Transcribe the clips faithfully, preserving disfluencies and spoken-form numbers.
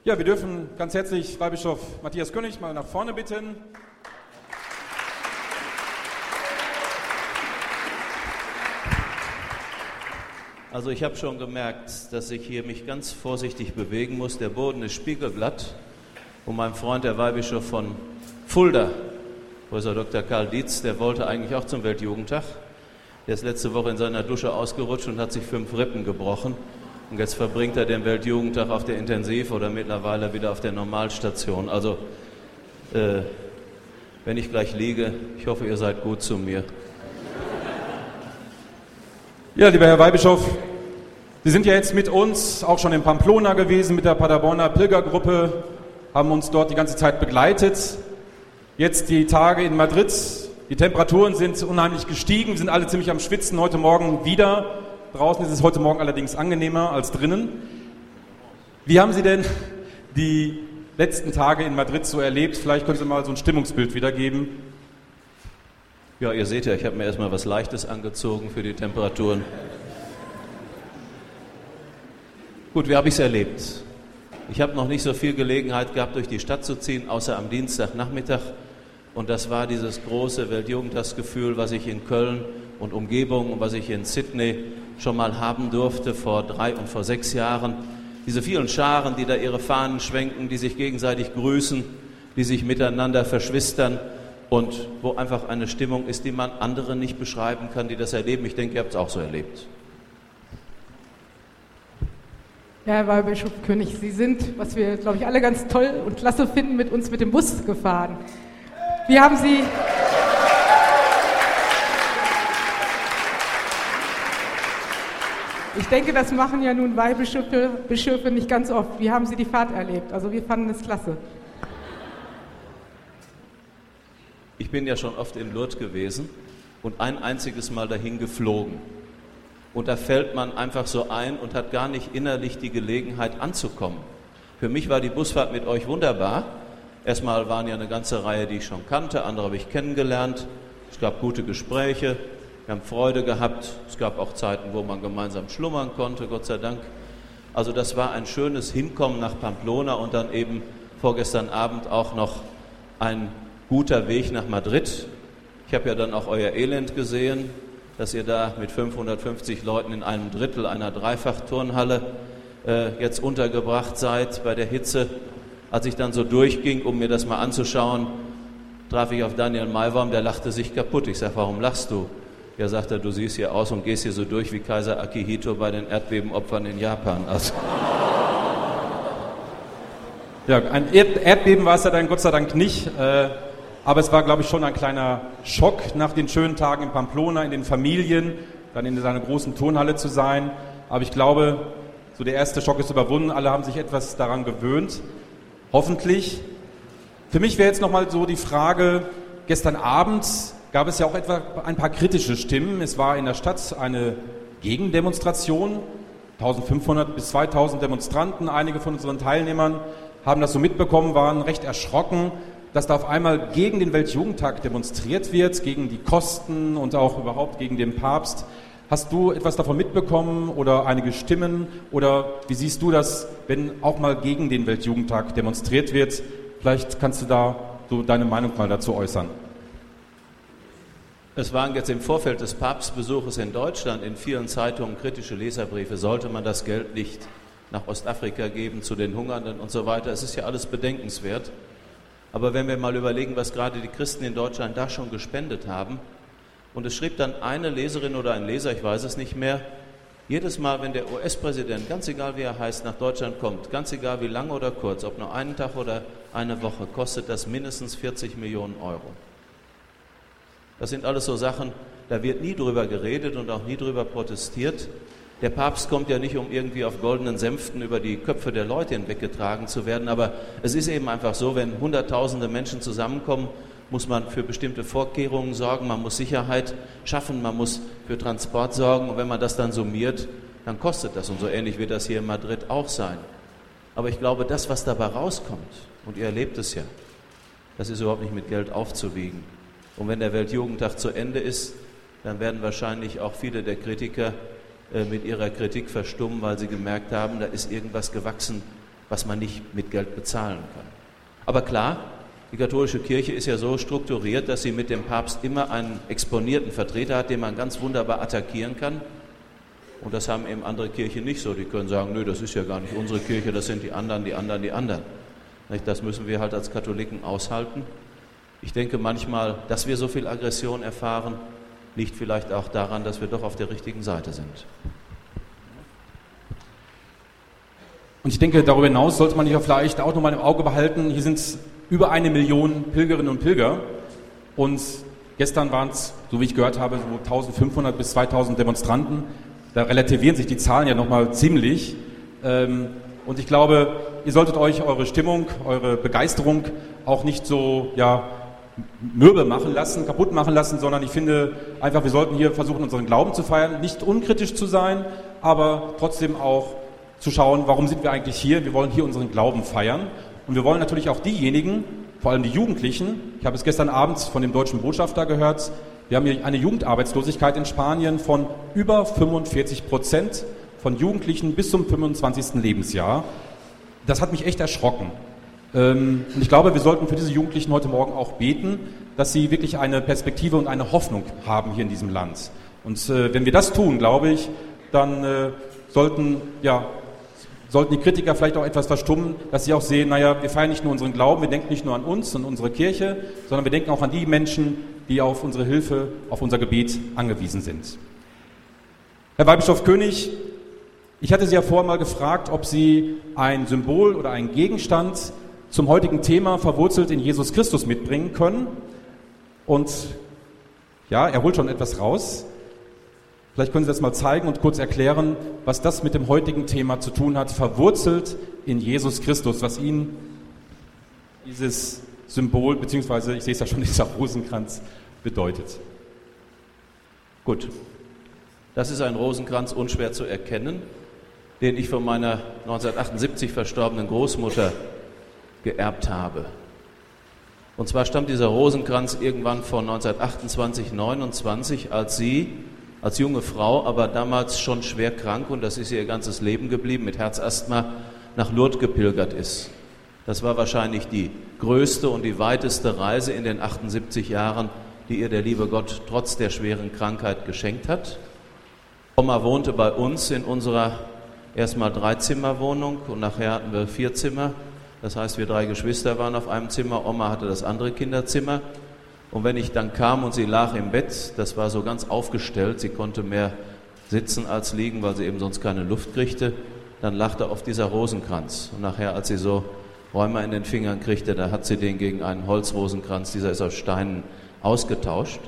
Ja, wir dürfen ganz herzlich Weihbischof Matthias König mal nach vorne bitten. Also ich habe schon gemerkt, dass ich hier mich ganz vorsichtig bewegen muss. Der Boden ist spiegelglatt und mein Freund, der Weihbischof von Fulda, Professor Doktor Karl Dietz, der wollte eigentlich auch zum Weltjugendtag. Der ist letzte Woche in seiner Dusche ausgerutscht und hat sich fünf Rippen gebrochen. Und jetzt verbringt er den Weltjugendtag auf der Intensiv oder mittlerweile wieder auf der Normalstation. Also, äh, wenn ich gleich liege, ich hoffe, ihr seid gut zu mir. Ja, lieber Herr Weihbischof, Sie sind ja jetzt mit uns auch schon in Pamplona gewesen, mit der Paderborner Pilgergruppe, haben uns dort die ganze Zeit begleitet. Jetzt die Tage in Madrid, die Temperaturen sind unheimlich gestiegen, wir sind alle ziemlich am Schwitzen, heute Morgen wieder. Draußen ist es heute Morgen allerdings angenehmer als drinnen. Wie haben Sie denn die letzten Tage in Madrid so erlebt? Vielleicht können Sie mal so ein Stimmungsbild wiedergeben. Ja, ihr seht ja, ich habe mir erstmal was Leichtes angezogen für die Temperaturen. Gut, wie habe ich es erlebt? Ich habe noch nicht so viel Gelegenheit gehabt, durch die Stadt zu ziehen, außer am Dienstagnachmittag. Und das war dieses große Weltjugendtagsgefühl, was ich in Köln und Umgebung und was ich in Sydney schon mal haben durfte vor drei und vor sechs Jahren. Diese vielen Scharen, die da ihre Fahnen schwenken, die sich gegenseitig grüßen, die sich miteinander verschwistern und wo einfach eine Stimmung ist, die man anderen nicht beschreiben kann, die das erleben. Ich denke, ihr habt es auch so erlebt. Ja, Herr Weihbischof König, Sie sind, was wir, glaube ich, alle ganz toll und klasse finden, mit uns mit dem Bus gefahren. Wie haben Sie... Ich denke, das machen ja nun Weihbischöfe Bischöfe nicht ganz oft. Wie haben Sie die Fahrt erlebt? Also wir fanden es klasse. Ich bin ja schon oft in Lourdes gewesen und ein einziges Mal dahin geflogen. Und da fällt man einfach so ein und hat gar nicht innerlich die Gelegenheit anzukommen. Für mich war die Busfahrt mit euch wunderbar. Erstmal waren ja eine ganze Reihe, die ich schon kannte, andere habe ich kennengelernt. Es gab gute Gespräche. Wir haben Freude gehabt. Es gab auch Zeiten, wo man gemeinsam schlummern konnte, Gott sei Dank. Also das war ein schönes Hinkommen nach Pamplona und dann eben vorgestern Abend auch noch ein guter Weg nach Madrid. Ich habe ja dann auch euer Elend gesehen, dass ihr da mit fünfhundertfünfzig Leuten in einem Drittel einer Dreifachturnhalle äh, jetzt untergebracht seid bei der Hitze. Als ich dann so durchging, um mir das mal anzuschauen, traf ich auf Daniel Maiwurm, der lachte sich kaputt. Ich sage, warum lachst du? Er sagte, du siehst hier aus und gehst hier so durch wie Kaiser Akihito bei den Erdbebenopfern in Japan. Also. Ja, ein Erd- Erdbeben war es ja dann Gott sei Dank nicht, äh, aber es war, glaube ich, schon ein kleiner Schock nach den schönen Tagen in Pamplona, in den Familien, dann in seiner großen Turnhalle zu sein. Aber ich glaube, so der erste Schock ist überwunden, alle haben sich etwas daran gewöhnt, hoffentlich. Für mich wäre jetzt nochmal so die Frage, gestern Abend gab es ja auch etwa ein paar kritische Stimmen. Es war in der Stadt eine Gegendemonstration, eintausendfünfhundert bis zweitausend Demonstranten. Einige von unseren Teilnehmern haben das so mitbekommen, waren recht erschrocken, dass da auf einmal gegen den Weltjugendtag demonstriert wird, gegen die Kosten und auch überhaupt gegen den Papst. Hast du etwas davon mitbekommen oder einige Stimmen? Oder wie siehst du das, wenn auch mal gegen den Weltjugendtag demonstriert wird? Vielleicht kannst du da so deine Meinung mal dazu äußern. Es waren jetzt im Vorfeld des Papstbesuches in Deutschland in vielen Zeitungen kritische Leserbriefe. Sollte man das Geld nicht nach Ostafrika geben, zu den Hungernden und so weiter? Es ist ja alles bedenkenswert. Aber wenn wir mal überlegen, was gerade die Christen in Deutschland da schon gespendet haben, und es schrieb dann eine Leserin oder ein Leser, ich weiß es nicht mehr, jedes Mal, wenn der U S-Präsident, ganz egal wie er heißt, nach Deutschland kommt, ganz egal wie lang oder kurz, ob nur einen Tag oder eine Woche, kostet das mindestens vierzig Millionen Euro. Das sind alles so Sachen, da wird nie drüber geredet und auch nie drüber protestiert. Der Papst kommt ja nicht, um irgendwie auf goldenen Sänften über die Köpfe der Leute hinweggetragen zu werden, aber es ist eben einfach so, wenn hunderttausende Menschen zusammenkommen, muss man für bestimmte Vorkehrungen sorgen, man muss Sicherheit schaffen, man muss für Transport sorgen und wenn man das dann summiert, dann kostet das und so ähnlich wird das hier in Madrid auch sein. Aber ich glaube, das, was dabei rauskommt, und ihr erlebt es ja, das ist überhaupt nicht mit Geld aufzuwiegen. Und wenn der Weltjugendtag zu Ende ist, dann werden wahrscheinlich auch viele der Kritiker äh, mit ihrer Kritik verstummen, weil sie gemerkt haben, da ist irgendwas gewachsen, was man nicht mit Geld bezahlen kann. Aber klar, die katholische Kirche ist ja so strukturiert, dass sie mit dem Papst immer einen exponierten Vertreter hat, den man ganz wunderbar attackieren kann. Und das haben eben andere Kirchen nicht so. Die können sagen, nö, das ist ja gar nicht unsere Kirche, das sind die anderen, die anderen, die anderen. Das müssen wir halt als Katholiken aushalten. Ich denke manchmal, dass wir so viel Aggression erfahren, liegt vielleicht auch daran, dass wir doch auf der richtigen Seite sind. Und ich denke, darüber hinaus sollte man hier vielleicht auch nochmal im Auge behalten, hier sind über eine Million Pilgerinnen und Pilger und gestern waren es, so wie ich gehört habe, so eintausendfünfhundert bis zweitausend Demonstranten. Da relativieren sich die Zahlen ja nochmal ziemlich. Und ich glaube, ihr solltet euch eure Stimmung, eure Begeisterung auch nicht so ja, mürbe machen lassen, kaputt machen lassen, sondern ich finde einfach, wir sollten hier versuchen, unseren Glauben zu feiern, nicht unkritisch zu sein, aber trotzdem auch zu schauen, warum sind wir eigentlich hier? Wir wollen hier unseren Glauben feiern und wir wollen natürlich auch diejenigen, vor allem die Jugendlichen, ich habe es gestern Abend von dem deutschen Botschafter gehört, wir haben hier eine Jugendarbeitslosigkeit in Spanien von über fünfundvierzig Prozent von Jugendlichen bis zum fünfundzwanzigsten Lebensjahr. Das hat mich echt erschrocken. Und ich glaube, wir sollten für diese Jugendlichen heute Morgen auch beten, dass sie wirklich eine Perspektive und eine Hoffnung haben hier in diesem Land. Und wenn wir das tun, glaube ich, dann sollten, ja, sollten die Kritiker vielleicht auch etwas verstummen, dass sie auch sehen, naja, wir feiern nicht nur unseren Glauben, wir denken nicht nur an uns und unsere Kirche, sondern wir denken auch an die Menschen, die auf unsere Hilfe, auf unser Gebet angewiesen sind. Herr Weihbischof König, ich hatte Sie ja vorher mal gefragt, ob Sie ein Symbol oder einen Gegenstand zum heutigen Thema verwurzelt in Jesus Christus mitbringen können. Und ja, er holt schon etwas raus. Vielleicht können Sie das mal zeigen und kurz erklären, was das mit dem heutigen Thema zu tun hat, verwurzelt in Jesus Christus, was Ihnen dieses Symbol, beziehungsweise, ich sehe es ja schon, dieser Rosenkranz bedeutet. Gut, das ist ein Rosenkranz, unschwer zu erkennen, den ich von meiner neunzehnhundertachtundsiebzig verstorbenen Großmutter geerbt habe. Und zwar stammt dieser Rosenkranz irgendwann von neunzehnhundertachtundzwanzig, neunundzwanzig, als sie als junge Frau, aber damals schon schwer krank, und das ist ihr ganzes Leben geblieben, mit Herzasthma nach Lourdes gepilgert ist. Das war wahrscheinlich die größte und die weiteste Reise in den achtundsiebzig Jahren, die ihr der liebe Gott trotz der schweren Krankheit geschenkt hat. Oma wohnte bei uns in unserer erstmal Dreizimmerwohnung und nachher hatten wir vier Zimmer. Das heißt, wir drei Geschwister waren auf einem Zimmer, Oma hatte das andere Kinderzimmer. Und wenn ich dann kam und sie lag im Bett, das war so ganz aufgestellt, sie konnte mehr sitzen als liegen, weil sie eben sonst keine Luft kriegte, dann lag da oft dieser Rosenkranz. Und nachher, als sie so Rheuma in den Fingern kriegte, da hat sie den gegen einen Holzrosenkranz, dieser ist aus Steinen, ausgetauscht.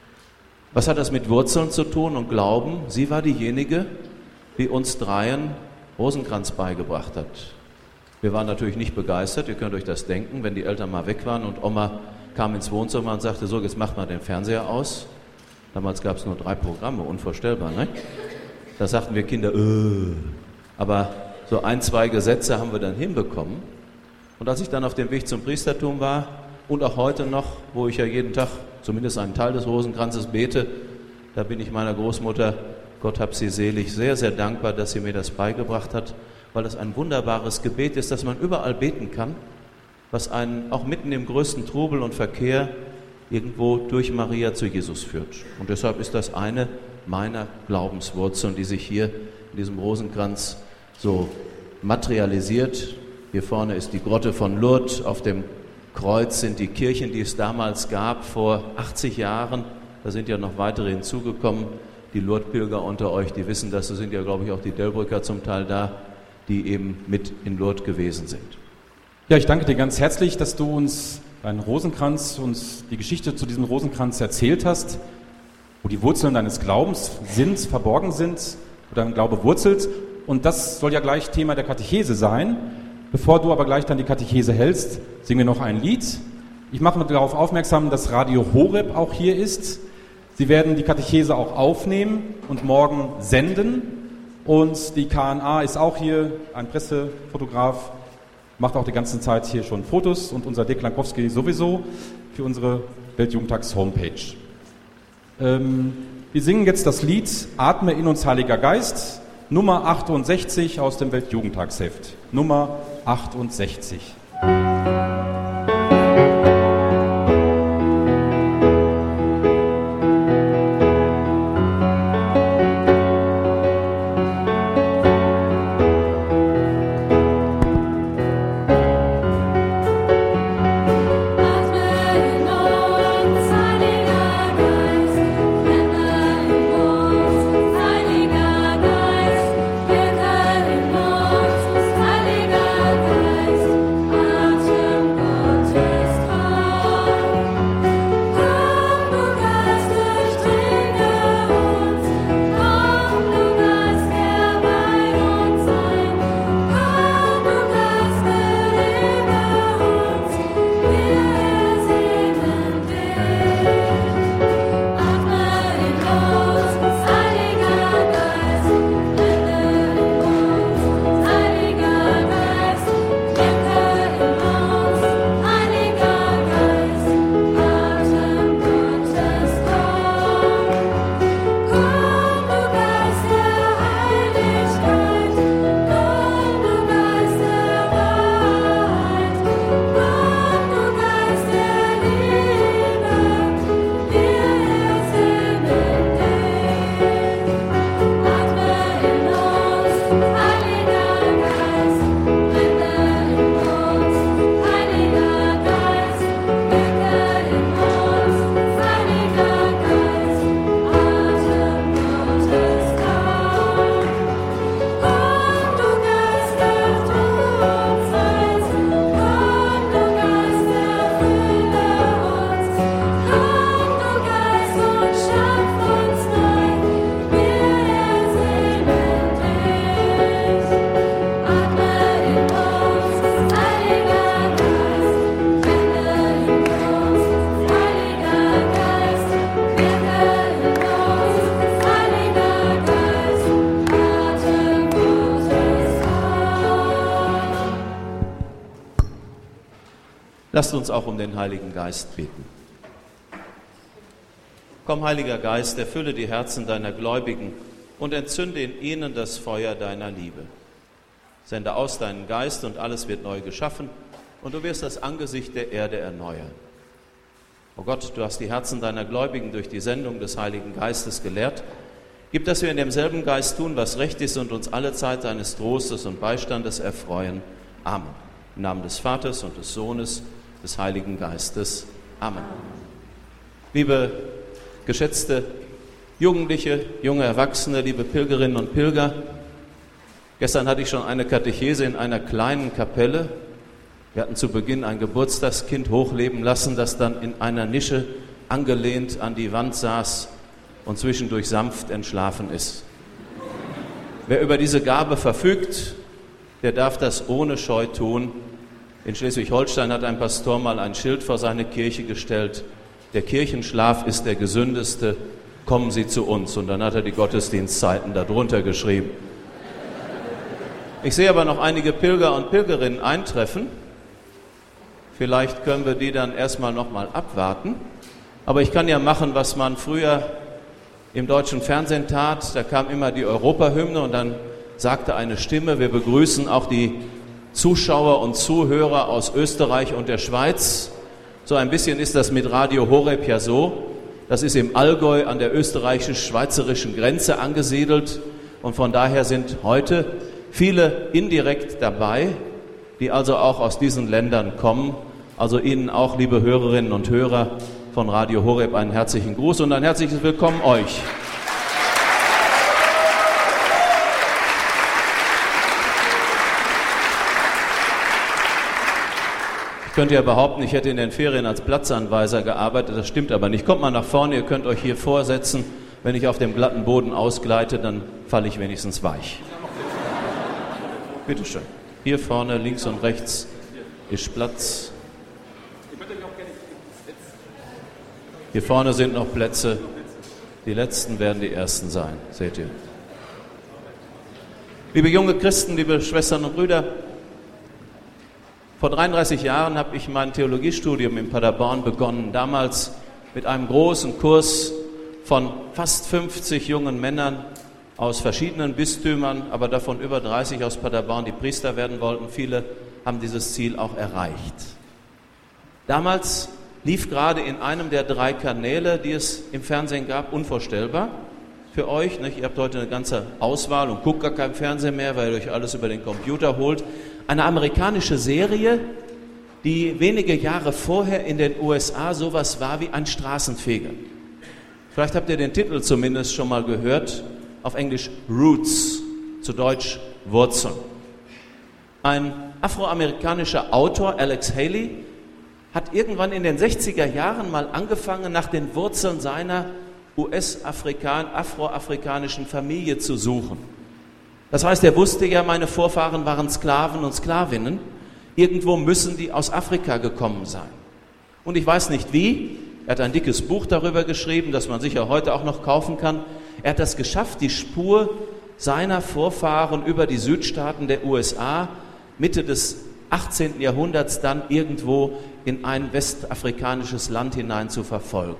Was hat das mit Wurzeln zu tun und Glauben? Sie war diejenige, die uns dreien Rosenkranz beigebracht hat. Wir waren natürlich nicht begeistert, ihr könnt euch das denken, wenn die Eltern mal weg waren und Oma kam ins Wohnzimmer und sagte, so, jetzt macht mal den Fernseher aus. Damals gab es nur drei Programme, unvorstellbar, ne? Da sagten wir Kinder, äh. aber so ein, zwei Gesetze haben wir dann hinbekommen. Und als ich dann auf dem Weg zum Priestertum war und auch heute noch, wo ich ja jeden Tag zumindest einen Teil des Rosenkranzes bete, da bin ich meiner Großmutter, Gott hab sie selig, sehr, sehr dankbar, dass sie mir das beigebracht hat, weil das ein wunderbares Gebet ist, das man überall beten kann, was einen auch mitten im größten Trubel und Verkehr irgendwo durch Maria zu Jesus führt. Und deshalb ist das eine meiner Glaubenswurzeln, die sich hier in diesem Rosenkranz so materialisiert. Hier vorne ist die Grotte von Lourdes, auf dem Kreuz sind die Kirchen, die es damals gab, vor achtzig Jahren. Da sind ja noch weitere hinzugekommen. Die Lourdes-Pilger unter euch, die wissen das, da sind ja, glaube ich, auch die Delbrücker zum Teil da, die eben mit in Lourdes gewesen sind. Ja, ich danke dir ganz herzlich, dass du uns deinen Rosenkranz, uns die Geschichte zu diesem Rosenkranz erzählt hast, wo die Wurzeln deines Glaubens sind, verborgen sind, wo dein Glaube wurzelt. Und das soll ja gleich Thema der Katechese sein. Bevor du aber gleich dann die Katechese hältst, singen wir noch ein Lied. Ich mache darauf aufmerksam, dass Radio Horeb auch hier ist. Sie werden die Katechese auch aufnehmen und morgen senden. Und die K N A ist auch hier, ein Pressefotograf, macht auch die ganze Zeit hier schon Fotos und unser Deklankowski sowieso für unsere Weltjugendtags-Homepage. Ähm, wir singen jetzt das Lied Atme in uns, Heiliger Geist. Nummer achtundsechzig aus dem Weltjugendtagsheft. Nummer achtundsechzig. Lasst uns auch um den Heiligen Geist beten. Komm, Heiliger Geist, erfülle die Herzen deiner Gläubigen und entzünde in ihnen das Feuer deiner Liebe. Sende aus deinen Geist und alles wird neu geschaffen und du wirst das Angesicht der Erde erneuern. O Gott, du hast die Herzen deiner Gläubigen durch die Sendung des Heiligen Geistes gelehrt. Gib, dass wir in demselben Geist tun, was recht ist und uns alle Zeit deines Trostes und Beistandes erfreuen. Amen. Im Namen des Vaters und des Sohnes, des Heiligen Geistes. Amen. Liebe geschätzte Jugendliche, junge Erwachsene, liebe Pilgerinnen und Pilger, gestern hatte ich schon eine Katechese in einer kleinen Kapelle. Wir hatten zu Beginn ein Geburtstagskind hochleben lassen, das dann in einer Nische angelehnt an die Wand saß und zwischendurch sanft entschlafen ist. Wer über diese Gabe verfügt, der darf das ohne Scheu tun. In Schleswig-Holstein hat ein Pastor mal ein Schild vor seine Kirche gestellt: Der Kirchenschlaf ist der gesündeste, kommen Sie zu uns. Und dann hat er die Gottesdienstzeiten darunter geschrieben. Ich sehe aber noch einige Pilger und Pilgerinnen eintreffen. Vielleicht können wir die dann erstmal nochmal abwarten. Aber ich kann ja machen, was man früher im deutschen Fernsehen tat. Da kam immer die Europahymne und dann sagte eine Stimme: Wir begrüßen auch die Zuschauer und Zuhörer aus Österreich und der Schweiz. So ein bisschen ist das mit Radio Horeb ja so. Das ist im Allgäu an der österreichisch-schweizerischen Grenze angesiedelt. Und von daher sind heute viele indirekt dabei, die also auch aus diesen Ländern kommen. Also Ihnen auch, liebe Hörerinnen und Hörer von Radio Horeb, einen herzlichen Gruß und ein herzliches Willkommen euch. Ich könnte ja behaupten, ich hätte in den Ferien als Platzanweiser gearbeitet, das stimmt aber nicht. Kommt mal nach vorne, ihr könnt euch hier vorsetzen. Wenn ich auf dem glatten Boden ausgleite, dann falle ich wenigstens weich. Bitte schön. Hier vorne, links und rechts ist Platz. Hier vorne sind noch Plätze. Die letzten werden die ersten sein, seht ihr. Liebe junge Christen, liebe Schwestern und Brüder, vor dreiunddreißig Jahren habe ich mein Theologiestudium in Paderborn begonnen, damals mit einem großen Kurs von fast fünfzig jungen Männern aus verschiedenen Bistümern, aber davon über dreißig aus Paderborn, die Priester werden wollten. Viele haben dieses Ziel auch erreicht. Damals lief gerade in einem der drei Kanäle, die es im Fernsehen gab, unvorstellbar für euch. Nicht? Ihr habt heute eine ganze Auswahl und guckt gar kein Fernsehen mehr, weil ihr euch alles über den Computer holt. Eine amerikanische Serie, die wenige Jahre vorher in den U S A sowas war wie ein Straßenfeger. Vielleicht habt ihr den Titel zumindest schon mal gehört, auf Englisch Roots, zu Deutsch Wurzeln. Ein afroamerikanischer Autor, Alex Haley, hat irgendwann in den sechziger Jahren mal angefangen, nach den Wurzeln seiner U S-afroafrikanischen Familie zu suchen. Das heißt, er wusste ja, meine Vorfahren waren Sklaven und Sklavinnen. Irgendwo müssen die aus Afrika gekommen sein. Und ich weiß nicht wie. Er hat ein dickes Buch darüber geschrieben, das man sicher heute auch noch kaufen kann. Er hat es geschafft, die Spur seiner Vorfahren über die Südstaaten der U S A Mitte des achtzehnten Jahrhunderts dann irgendwo in ein westafrikanisches Land hinein zu verfolgen.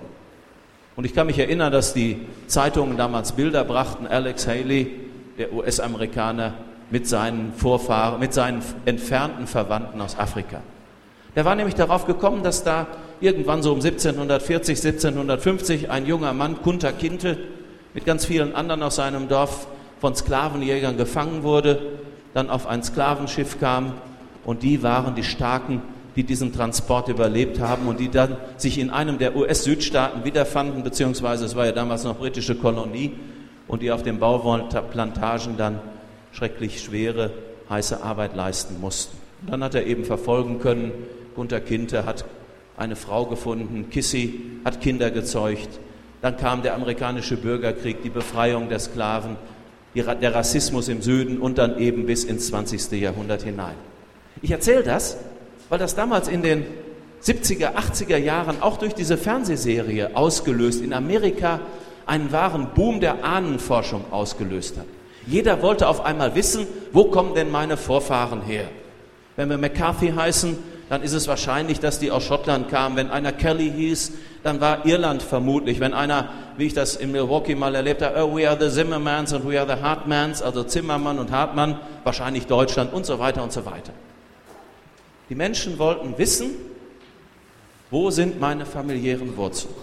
Und ich kann mich erinnern, dass die Zeitungen damals Bilder brachten, Alex Haley, der U S-Amerikaner, mit seinen Vorfahren, mit seinen entfernten Verwandten aus Afrika. Der war nämlich darauf gekommen, dass da irgendwann so um siebzehnhundertvierzig, siebzehnhundertfünfzig ein junger Mann, Kunta Kinte, mit ganz vielen anderen aus seinem Dorf von Sklavenjägern gefangen wurde, dann auf ein Sklavenschiff kam und die waren die Starken, die diesen Transport überlebt haben und die dann sich in einem der U S-Südstaaten wiederfanden, beziehungsweise es war ja damals noch britische Kolonie und die auf den Bauplantagen dann schrecklich schwere, heiße Arbeit leisten mussten. Und dann hat er eben verfolgen können, Kunta Kinte hat eine Frau gefunden, Kissy, hat Kinder gezeugt. Dann kam der amerikanische Bürgerkrieg, die Befreiung der Sklaven, die, der Rassismus im Süden und dann eben bis ins zwanzigste Jahrhundert hinein. Ich erzähle das, weil das damals in den siebziger, achtziger Jahren auch durch diese Fernsehserie ausgelöst, in Amerika einen wahren Boom der Ahnenforschung ausgelöst hat. Jeder wollte auf einmal wissen, wo kommen denn meine Vorfahren her? Wenn wir McCarthy heißen, dann ist es wahrscheinlich, dass die aus Schottland kamen. Wenn einer Kelly hieß, dann war Irland vermutlich. Wenn einer, wie ich das in Milwaukee mal erlebt habe, oh, we are the Zimmermans and we are the Hartmans, also Zimmermann und Hartmann, wahrscheinlich Deutschland und so weiter und so weiter. Die Menschen wollten wissen, wo sind meine familiären Wurzeln?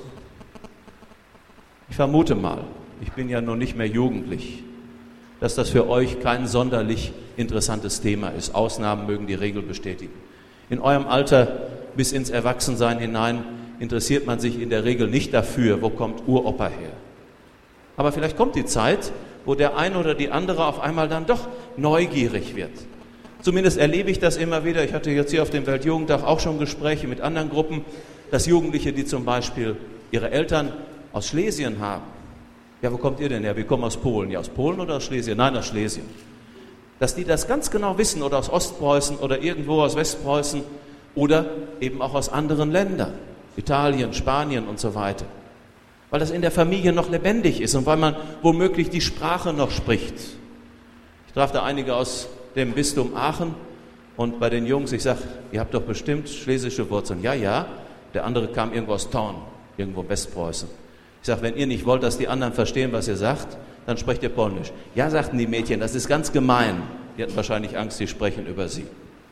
Ich vermute mal, ich bin ja noch nicht mehr jugendlich, dass das für euch kein sonderlich interessantes Thema ist. Ausnahmen mögen die Regel bestätigen. In eurem Alter bis ins Erwachsensein hinein interessiert man sich in der Regel nicht dafür, wo kommt Uropa her. Aber vielleicht kommt die Zeit, wo der eine oder die andere auf einmal dann doch neugierig wird. Zumindest erlebe ich das immer wieder. Ich hatte jetzt hier auf dem Weltjugendtag auch schon Gespräche mit anderen Gruppen, dass Jugendliche, die zum Beispiel ihre Eltern aus Schlesien haben. Ja, wo kommt ihr denn her? Wir kommen aus Polen. Ja, aus Polen oder aus Schlesien? Nein, aus Schlesien. Dass die das ganz genau wissen oder aus Ostpreußen oder irgendwo aus Westpreußen oder eben auch aus anderen Ländern, Italien, Spanien und so weiter. Weil das in der Familie noch lebendig ist und weil man womöglich die Sprache noch spricht. Ich traf da einige aus dem Bistum Aachen und bei den Jungs, ich sage, ihr habt doch bestimmt schlesische Wurzeln. Ja, ja, der andere kam irgendwo aus Thorn, irgendwo Westpreußen. Ich sage, wenn ihr nicht wollt, dass die anderen verstehen, was ihr sagt, dann sprecht ihr Polnisch. Ja, sagten die Mädchen, das ist ganz gemein. Die hatten wahrscheinlich Angst, die sprechen über sie.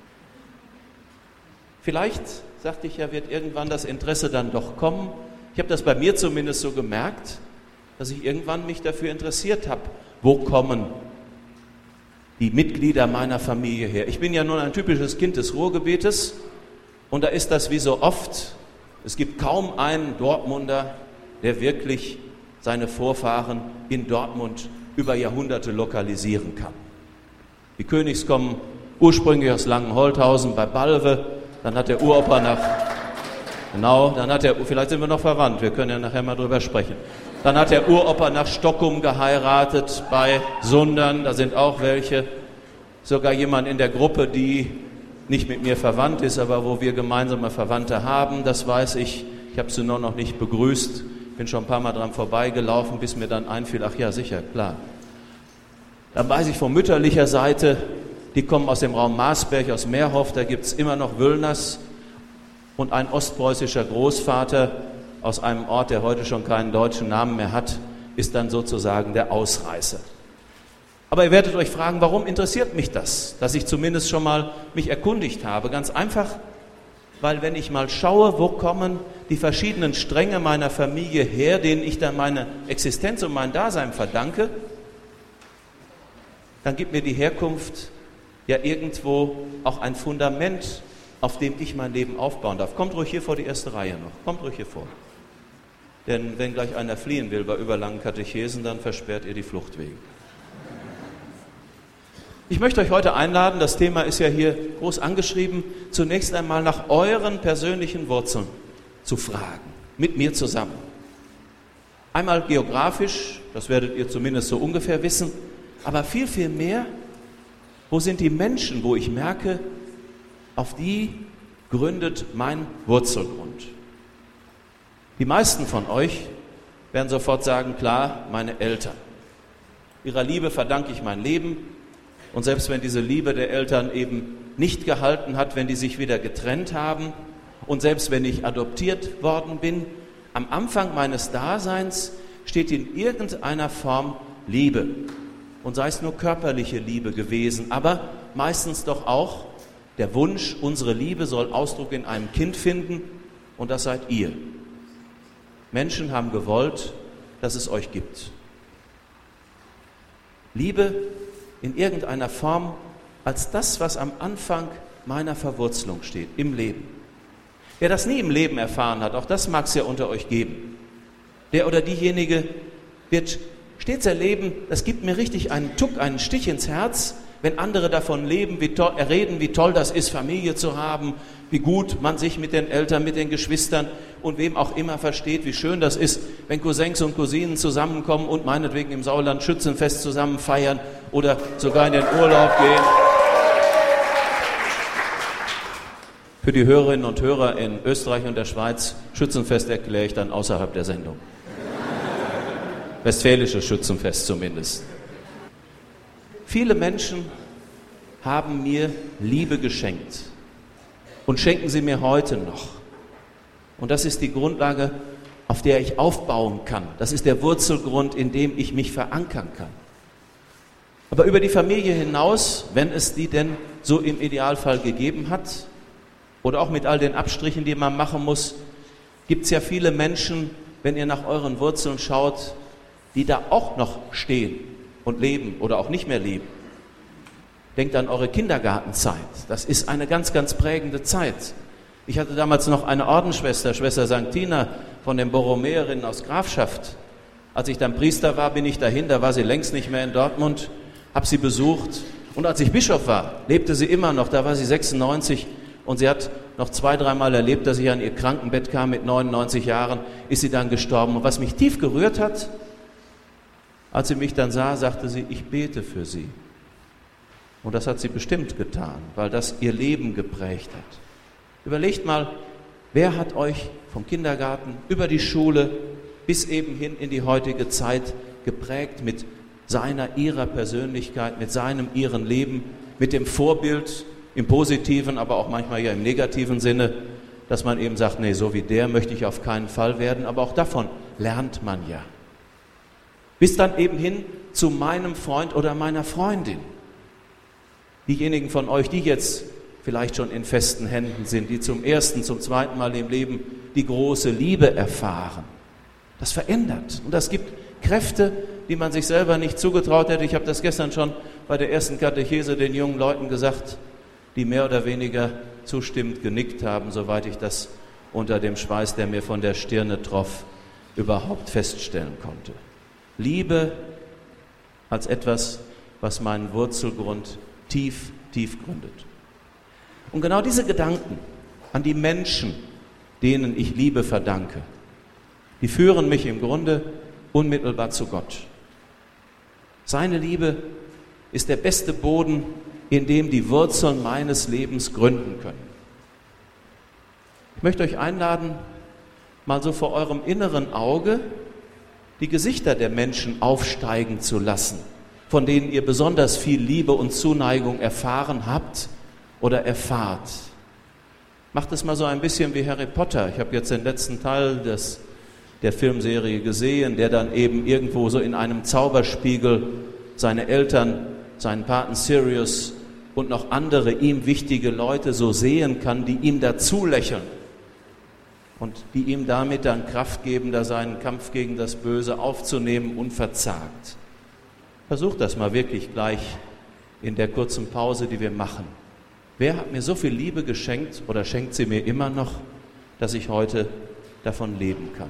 Vielleicht, sagte ich ja, wird irgendwann das Interesse dann doch kommen. Ich habe das bei mir zumindest so gemerkt, dass ich irgendwann mich dafür interessiert habe, wo kommen die Mitglieder meiner Familie her. Ich bin ja nun ein typisches Kind des Ruhrgebietes und da ist das wie so oft, es gibt kaum einen Dortmunder, der wirklich seine Vorfahren in Dortmund über Jahrhunderte lokalisieren kann. Die Königs kommen ursprünglich aus Langenholthausen bei Balve, dann hat der Uropa nach, genau, dann hat der, vielleicht sind wir noch verwandt, wir können ja nachher mal drüber sprechen. Dann hat der Uropa nach Stockum geheiratet bei Sundern, da sind auch welche, sogar jemand in der Gruppe, die nicht mit mir verwandt ist, aber wo wir gemeinsame Verwandte haben, das weiß ich. Ich habe sie nur noch nicht begrüßt. Bin schon ein paar Mal dran vorbeigelaufen, bis mir dann einfiel, ach ja, sicher, klar. Dann weiß ich von mütterlicher Seite, die kommen aus dem Raum Marsberg, aus Meerhof, da gibt es immer noch Wöllners und ein ostpreußischer Großvater aus einem Ort, der heute schon keinen deutschen Namen mehr hat, ist dann sozusagen der Ausreißer. Aber ihr werdet euch fragen, warum interessiert mich das, dass ich zumindest schon mal mich erkundigt habe? Ganz einfach, weil wenn ich mal schaue, wo kommen die verschiedenen Stränge meiner Familie her, denen ich dann meine Existenz und mein Dasein verdanke, dann gibt mir die Herkunft ja irgendwo auch ein Fundament, auf dem ich mein Leben aufbauen darf. Kommt ruhig hier vor die erste Reihe noch, kommt ruhig hier vor. Denn wenn gleich einer fliehen will bei überlangen Katechesen, dann versperrt ihr die Fluchtwege. Ich möchte euch heute einladen, das Thema ist ja hier groß angeschrieben, zunächst einmal nach euren persönlichen Wurzeln zu fragen, mit mir zusammen. Einmal geografisch, das werdet ihr zumindest so ungefähr wissen, aber viel, viel mehr, wo sind die Menschen, wo ich merke, auf die gründet mein Wurzelgrund. Die meisten von euch werden sofort sagen, klar, meine Eltern. Ihrer Liebe verdanke ich mein Leben. Und selbst wenn diese Liebe der Eltern eben nicht gehalten hat, wenn die sich wieder getrennt haben und selbst wenn ich adoptiert worden bin, am Anfang meines Daseins steht in irgendeiner Form Liebe. Und sei es nur körperliche Liebe gewesen, aber meistens doch auch der Wunsch, unsere Liebe soll Ausdruck in einem Kind finden und das seid ihr. Menschen haben gewollt, dass es euch gibt. Liebe in irgendeiner Form als das, was am Anfang meiner Verwurzelung steht, im Leben. Wer das nie im Leben erfahren hat, auch das mag es ja unter euch geben. Der oder diejenige wird stets erleben, das gibt mir richtig einen Tuck, einen Stich ins Herz, wenn andere davon leben, wie toll, reden, wie toll das ist, Familie zu haben, wie gut man sich mit den Eltern, mit den Geschwistern und wem auch immer versteht, wie schön das ist, wenn Cousins und Cousinen zusammenkommen und meinetwegen im Sauerland Schützenfest zusammen feiern oder sogar in den Urlaub gehen. Für die Hörerinnen und Hörer in Österreich und der Schweiz, Schützenfest erkläre ich dann außerhalb der Sendung. Westfälisches Schützenfest zumindest. Viele Menschen haben mir Liebe geschenkt und schenken sie mir heute noch. Und das ist die Grundlage, auf der ich aufbauen kann. Das ist der Wurzelgrund, in dem ich mich verankern kann. Aber über die Familie hinaus, wenn es die denn so im Idealfall gegeben hat, oder auch mit all den Abstrichen, die man machen muss, gibt es ja viele Menschen, wenn ihr nach euren Wurzeln schaut, die da auch noch stehen und leben oder auch nicht mehr leben. Denkt an eure Kindergartenzeit. Das ist eine ganz, ganz prägende Zeit. Ich hatte damals noch eine Ordensschwester, Schwester Sankt Tina von den Borromäerinnen aus Grafschaft. Als ich dann Priester war, bin ich dahin, da war sie längst nicht mehr in Dortmund, habe sie besucht. Und als ich Bischof war, lebte sie immer noch, da war sie sechsundneunzig und sie hat noch zwei, dreimal erlebt, dass ich an ihr Krankenbett kam mit neunundneunzig Jahren, ist sie dann gestorben. Und was mich tief gerührt hat, als sie mich dann sah, sagte sie, ich bete für sie. Und das hat sie bestimmt getan, weil das ihr Leben geprägt hat. Überlegt mal, wer hat euch vom Kindergarten über die Schule bis eben hin in die heutige Zeit geprägt mit seiner, ihrer Persönlichkeit, mit seinem, ihren Leben, mit dem Vorbild im positiven, aber auch manchmal ja im negativen Sinne, dass man eben sagt, nee, so wie der möchte ich auf keinen Fall werden, aber auch davon lernt man ja. Bis dann eben hin zu meinem Freund oder meiner Freundin. Diejenigen von euch, die jetzt vielleicht schon in festen Händen sind, die zum ersten, zum zweiten Mal im Leben die große Liebe erfahren. Das verändert und das gibt Kräfte, die man sich selber nicht zugetraut hätte. Ich habe das gestern schon bei der ersten Katechese den jungen Leuten gesagt, die mehr oder weniger zustimmend genickt haben, soweit ich das unter dem Schweiß, der mir von der Stirne troff, überhaupt feststellen konnte. Liebe als etwas, was meinen Wurzelgrund tief, tief gründet. Und genau diese Gedanken an die Menschen, denen ich Liebe verdanke, die führen mich im Grunde unmittelbar zu Gott. Seine Liebe ist der beste Boden, in dem die Wurzeln meines Lebens gründen können. Ich möchte euch einladen, mal so vor eurem inneren Auge die Gesichter der Menschen aufsteigen zu lassen, von denen ihr besonders viel Liebe und Zuneigung erfahren habt oder erfahrt. Macht es mal so ein bisschen wie Harry Potter. Ich habe jetzt den letzten Teil des, der Filmserie gesehen, der dann eben irgendwo so in einem Zauberspiegel seine Eltern, seinen Paten Sirius und noch andere ihm wichtige Leute so sehen kann, die ihm dazu lächeln und die ihm damit dann Kraft geben, da seinen Kampf gegen das Böse aufzunehmen, unverzagt. Versucht das mal wirklich gleich in der kurzen Pause, die wir machen. Wer hat mir so viel Liebe geschenkt oder schenkt sie mir immer noch, dass ich heute davon leben kann?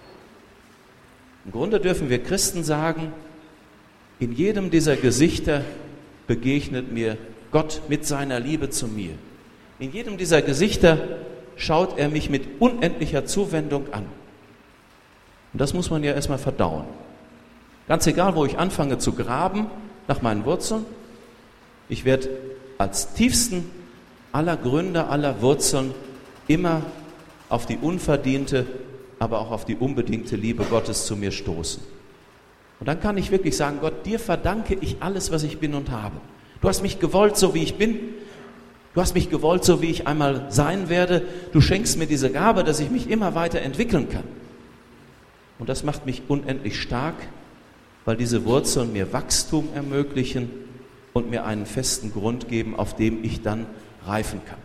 Im Grunde dürfen wir Christen sagen, in jedem dieser Gesichter begegnet mir Gott mit seiner Liebe zu mir. In jedem dieser Gesichter schaut er mich mit unendlicher Zuwendung an. Und das muss man ja erstmal verdauen. Ganz egal, wo ich anfange zu graben nach meinen Wurzeln, ich werde als tiefsten aller Gründe, aller Wurzeln immer auf die unverdiente, aber auch auf die unbedingte Liebe Gottes zu mir stoßen. Und dann kann ich wirklich sagen, Gott, dir verdanke ich alles, was ich bin und habe. Du hast mich gewollt, so wie ich bin. Du hast mich gewollt, so wie ich einmal sein werde. Du schenkst mir diese Gabe, dass ich mich immer weiter entwickeln kann. Und das macht mich unendlich stark, weil diese Wurzeln mir Wachstum ermöglichen und mir einen festen Grund geben, auf dem ich dann reifen kann.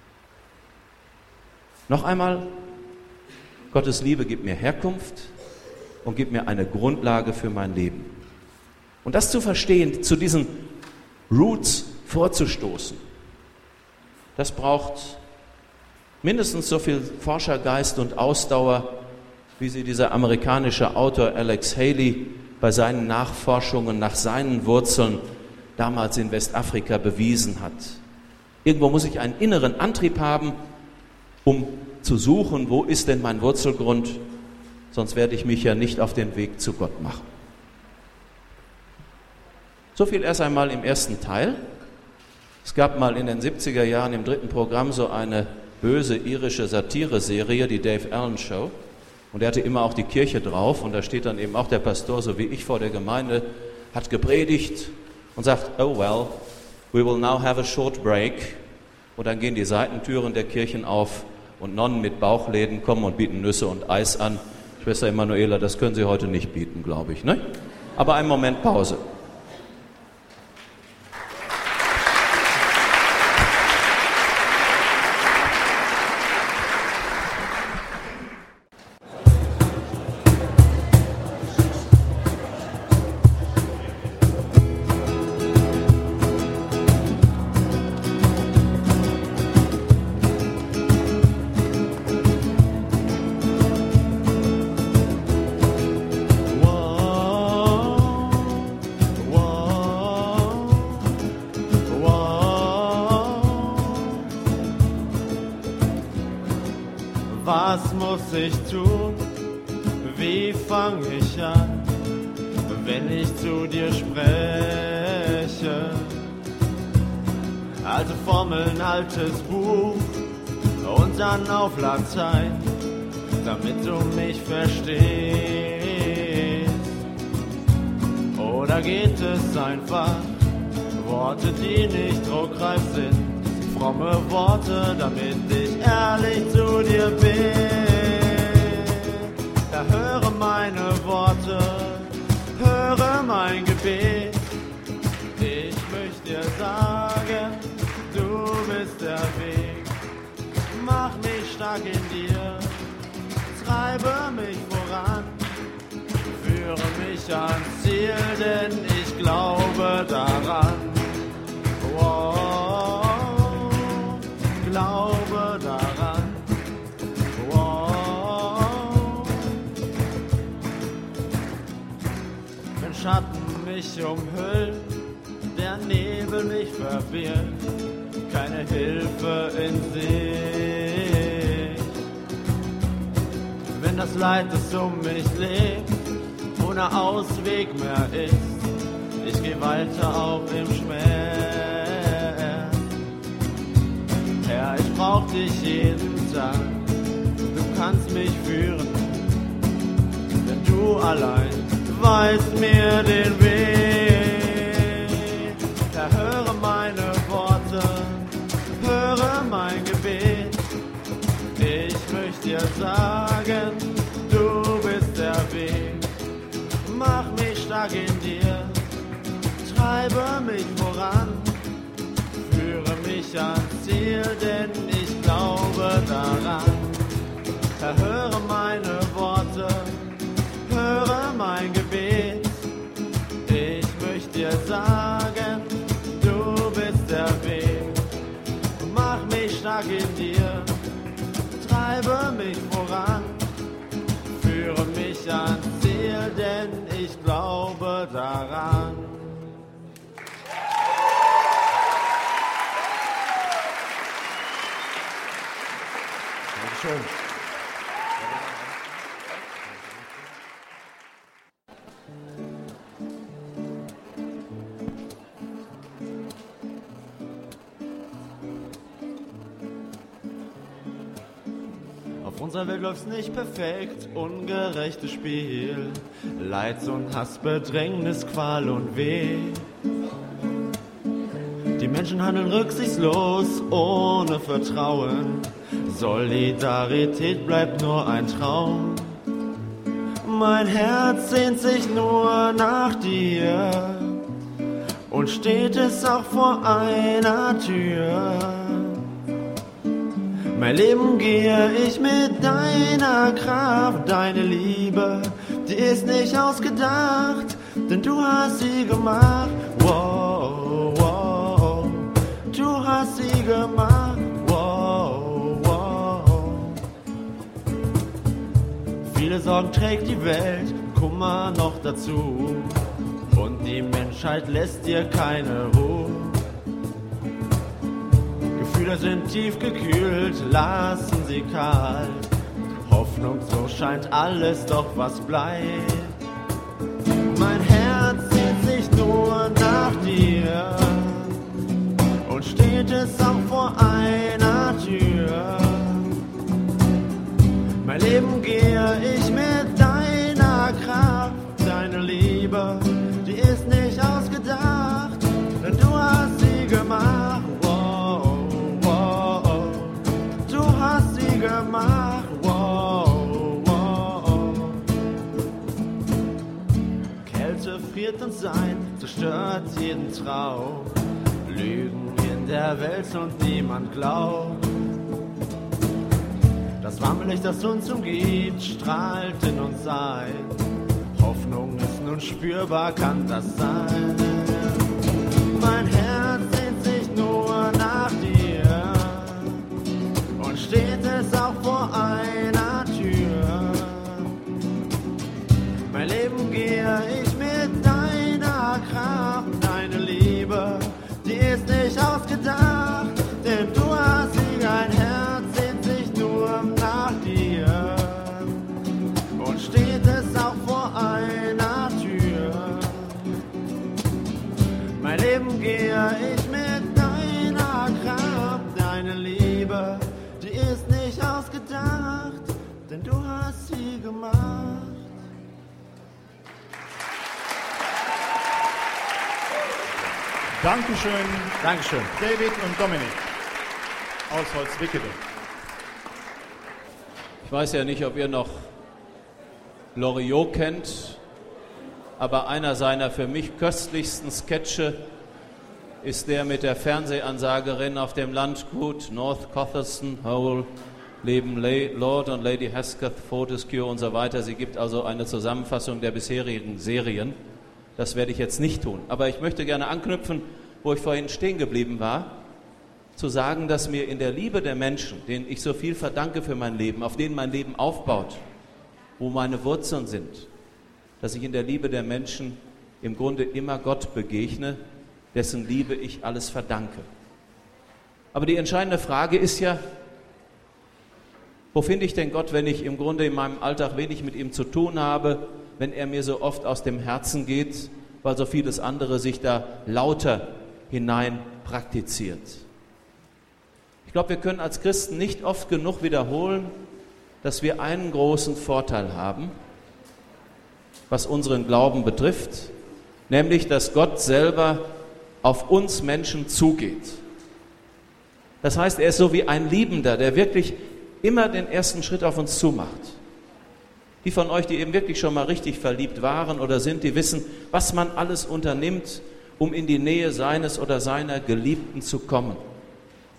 Noch einmal, Gottes Liebe gibt mir Herkunft und gibt mir eine Grundlage für mein Leben. Und das zu verstehen, zu diesen Roots vorzustoßen, das braucht mindestens so viel Forschergeist und Ausdauer, wie sie dieser amerikanische Autor Alex Haley bei seinen Nachforschungen nach seinen Wurzeln damals in Westafrika bewiesen hat. Irgendwo muss ich einen inneren Antrieb haben, um zu suchen, wo ist denn mein Wurzelgrund, sonst werde ich mich ja nicht auf den Weg zu Gott machen. So viel erst einmal im ersten Teil. Es gab mal in den siebziger Jahren im dritten Programm so eine böse irische Satire-Serie, die Dave Allen Show. Und er hatte immer auch die Kirche drauf. Und da steht dann eben auch der Pastor, so wie ich, vor der Gemeinde, hat gepredigt und sagt, oh well, we will now have a short break. Und dann gehen die Seitentüren der Kirchen auf und Nonnen mit Bauchläden kommen und bieten Nüsse und Eis an. Schwester Emanuela, das können Sie heute nicht bieten, glaube ich, ne? Aber einen Moment Pause. Was muss ich tun? Wie fang ich an, wenn ich zu dir spreche? Alte Formeln, altes Buch und dann auf Latein, damit du mich verstehst. Oder geht es einfach Worte, die nicht druckreif sind? Fromme Worte, damit ich ehrlich zu dir bin. Da höre meine Worte, höre mein Gebet. Ich möchte dir sagen, du bist der Weg. Mach mich stark in dir, treibe mich voran. Führe mich ans Ziel, denn ich glaube daran. Wow. Glaube daran, wow. Wenn Schatten mich umhüllen, der Nebel mich verbirgt, keine Hilfe in Sicht. Wenn das Leid, das um mich lebt, ohne Ausweg mehr ist, ich geh weiter auch im Schmerz. Herr, ich brauch dich jeden Tag, du kannst mich führen, denn du allein weißt mir den Weg. Herr, höre meine Worte, höre mein Gebet, ich möchte dir sagen, du bist der Weg. Mach mich stark in dir, mich ans Ziel, denn ich glaube daran. Herr, höre meine Worte, höre mein Gebet. Ich möchte dir sagen, du bist der Weg. Mach mich stark in dir, treibe mich voran, führe mich ans Ziel, denn ich glaube daran. Dankeschön. Auf unserer Welt läuft's nicht perfekt, ungerechtes Spiel. Leid und Hass, Bedrängnis, Qual und Weh. Die Menschen handeln rücksichtslos, ohne Vertrauen. Solidarität bleibt nur ein Traum. Mein Herz sehnt sich nur nach dir und steht es auch vor einer Tür. Mein Leben gehe ich mit deiner Kraft, deine Liebe, die ist nicht ausgedacht, denn du hast sie gemacht. Wow, wow, du hast sie gemacht. Wow, wow. Viele Sorgen trägt die Welt, Kummer noch dazu, und die Menschheit lässt dir keine Ruhe. Gefühle sind tief gekühlt, lassen sie kalt. Hoffnung, so scheint alles, doch was bleibt. Mein Herz sehnt sich nur nach dir und steht es auch vor einer Tür. Mein Leben gehe ich mit deiner Kraft, deine Liebe, die ist nicht ausgedacht, denn du hast sie gemacht. Gemacht, wow, wow. Kälte friert uns ein, zerstört jeden Traum. Lügen in der Welt und niemand glaubt. Das warme Licht, das uns umgibt, strahlt in uns ein. Hoffnung ist nun spürbar, kann das sein? Mein Herz sehnt sich nur nach dir und steht es auch vor einer Tür. Mein Leben gehe ich mit deiner Kraft, deine Liebe, die ist nicht ausgedacht, denn du hast sie, ein Herz sehnt sich nur nach dir und steht es auch vor einer Tür. Mein Leben gehe ich mit deiner Kraft, deine Liebe, die ist nicht ausgedacht, denn du hast sie gemacht. Dankeschön. Dankeschön. David und Dominik aus Holzwickede. Ich weiß ja nicht, ob ihr noch Loriot kennt, aber einer seiner für mich köstlichsten Sketche ist der mit der Fernsehansagerin auf dem Landgut North Cotherson Hole, leben Lord und Lady Hesketh, Fortescue und so weiter. Sie gibt also eine Zusammenfassung der bisherigen Serien. Das werde ich jetzt nicht tun. Aber ich möchte gerne anknüpfen, wo ich vorhin stehen geblieben war, zu sagen, dass mir in der Liebe der Menschen, denen ich so viel verdanke für mein Leben, auf denen mein Leben aufbaut, wo meine Wurzeln sind, dass ich in der Liebe der Menschen im Grunde immer Gott begegne, dessen Liebe ich alles verdanke. Aber die entscheidende Frage ist ja, wo finde ich denn Gott, wenn ich im Grunde in meinem Alltag wenig mit ihm zu tun habe, wenn er mir so oft aus dem Herzen geht, weil so vieles andere sich da lauter hinein praktiziert. Ich glaube, wir können als Christen nicht oft genug wiederholen, dass wir einen großen Vorteil haben, was unseren Glauben betrifft, nämlich, dass Gott selber auf uns Menschen zugeht. Das heißt, er ist so wie ein Liebender, der wirklich immer den ersten Schritt auf uns zumacht. Die von euch, die eben wirklich schon mal richtig verliebt waren oder sind, die wissen, was man alles unternimmt, um in die Nähe seines oder seiner Geliebten zu kommen.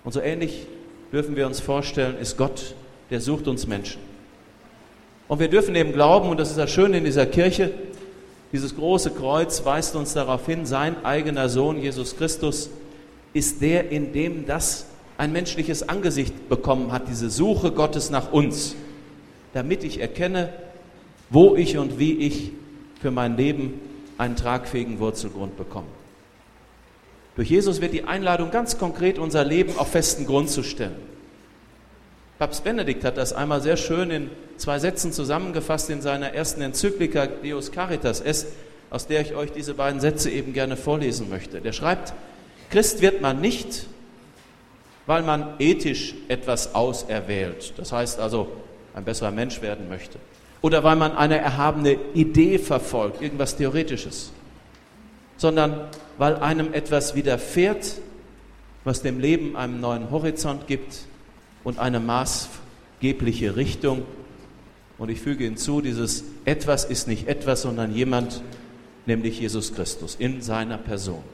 Und so ähnlich dürfen wir uns vorstellen, ist Gott, der sucht uns Menschen. Und wir dürfen eben glauben, und das ist das Schöne in dieser Kirche, dieses große Kreuz weist uns darauf hin, sein eigener Sohn Jesus Christus ist der, in dem das ein menschliches Angesicht bekommen hat, diese Suche Gottes nach uns, damit ich erkenne, wo ich und wie ich für mein Leben einen tragfähigen Wurzelgrund bekomme. Durch Jesus wird die Einladung ganz konkret, unser Leben auf festen Grund zu stellen. Papst Benedikt hat das einmal sehr schön in zwei Sätzen zusammengefasst in seiner ersten Enzyklika Deus Caritas Est, aus der ich euch diese beiden Sätze eben gerne vorlesen möchte. Der schreibt: Christ wird man nicht, weil man ethisch etwas auserwählt, das heißt also ein besserer Mensch werden möchte, oder weil man eine erhabene Idee verfolgt, irgendwas Theoretisches, sondern weil einem etwas widerfährt, was dem Leben einen neuen Horizont gibt und eine maßgebliche Richtung. Und ich füge hinzu, dieses Etwas ist nicht etwas, sondern jemand, nämlich Jesus Christus in seiner Person.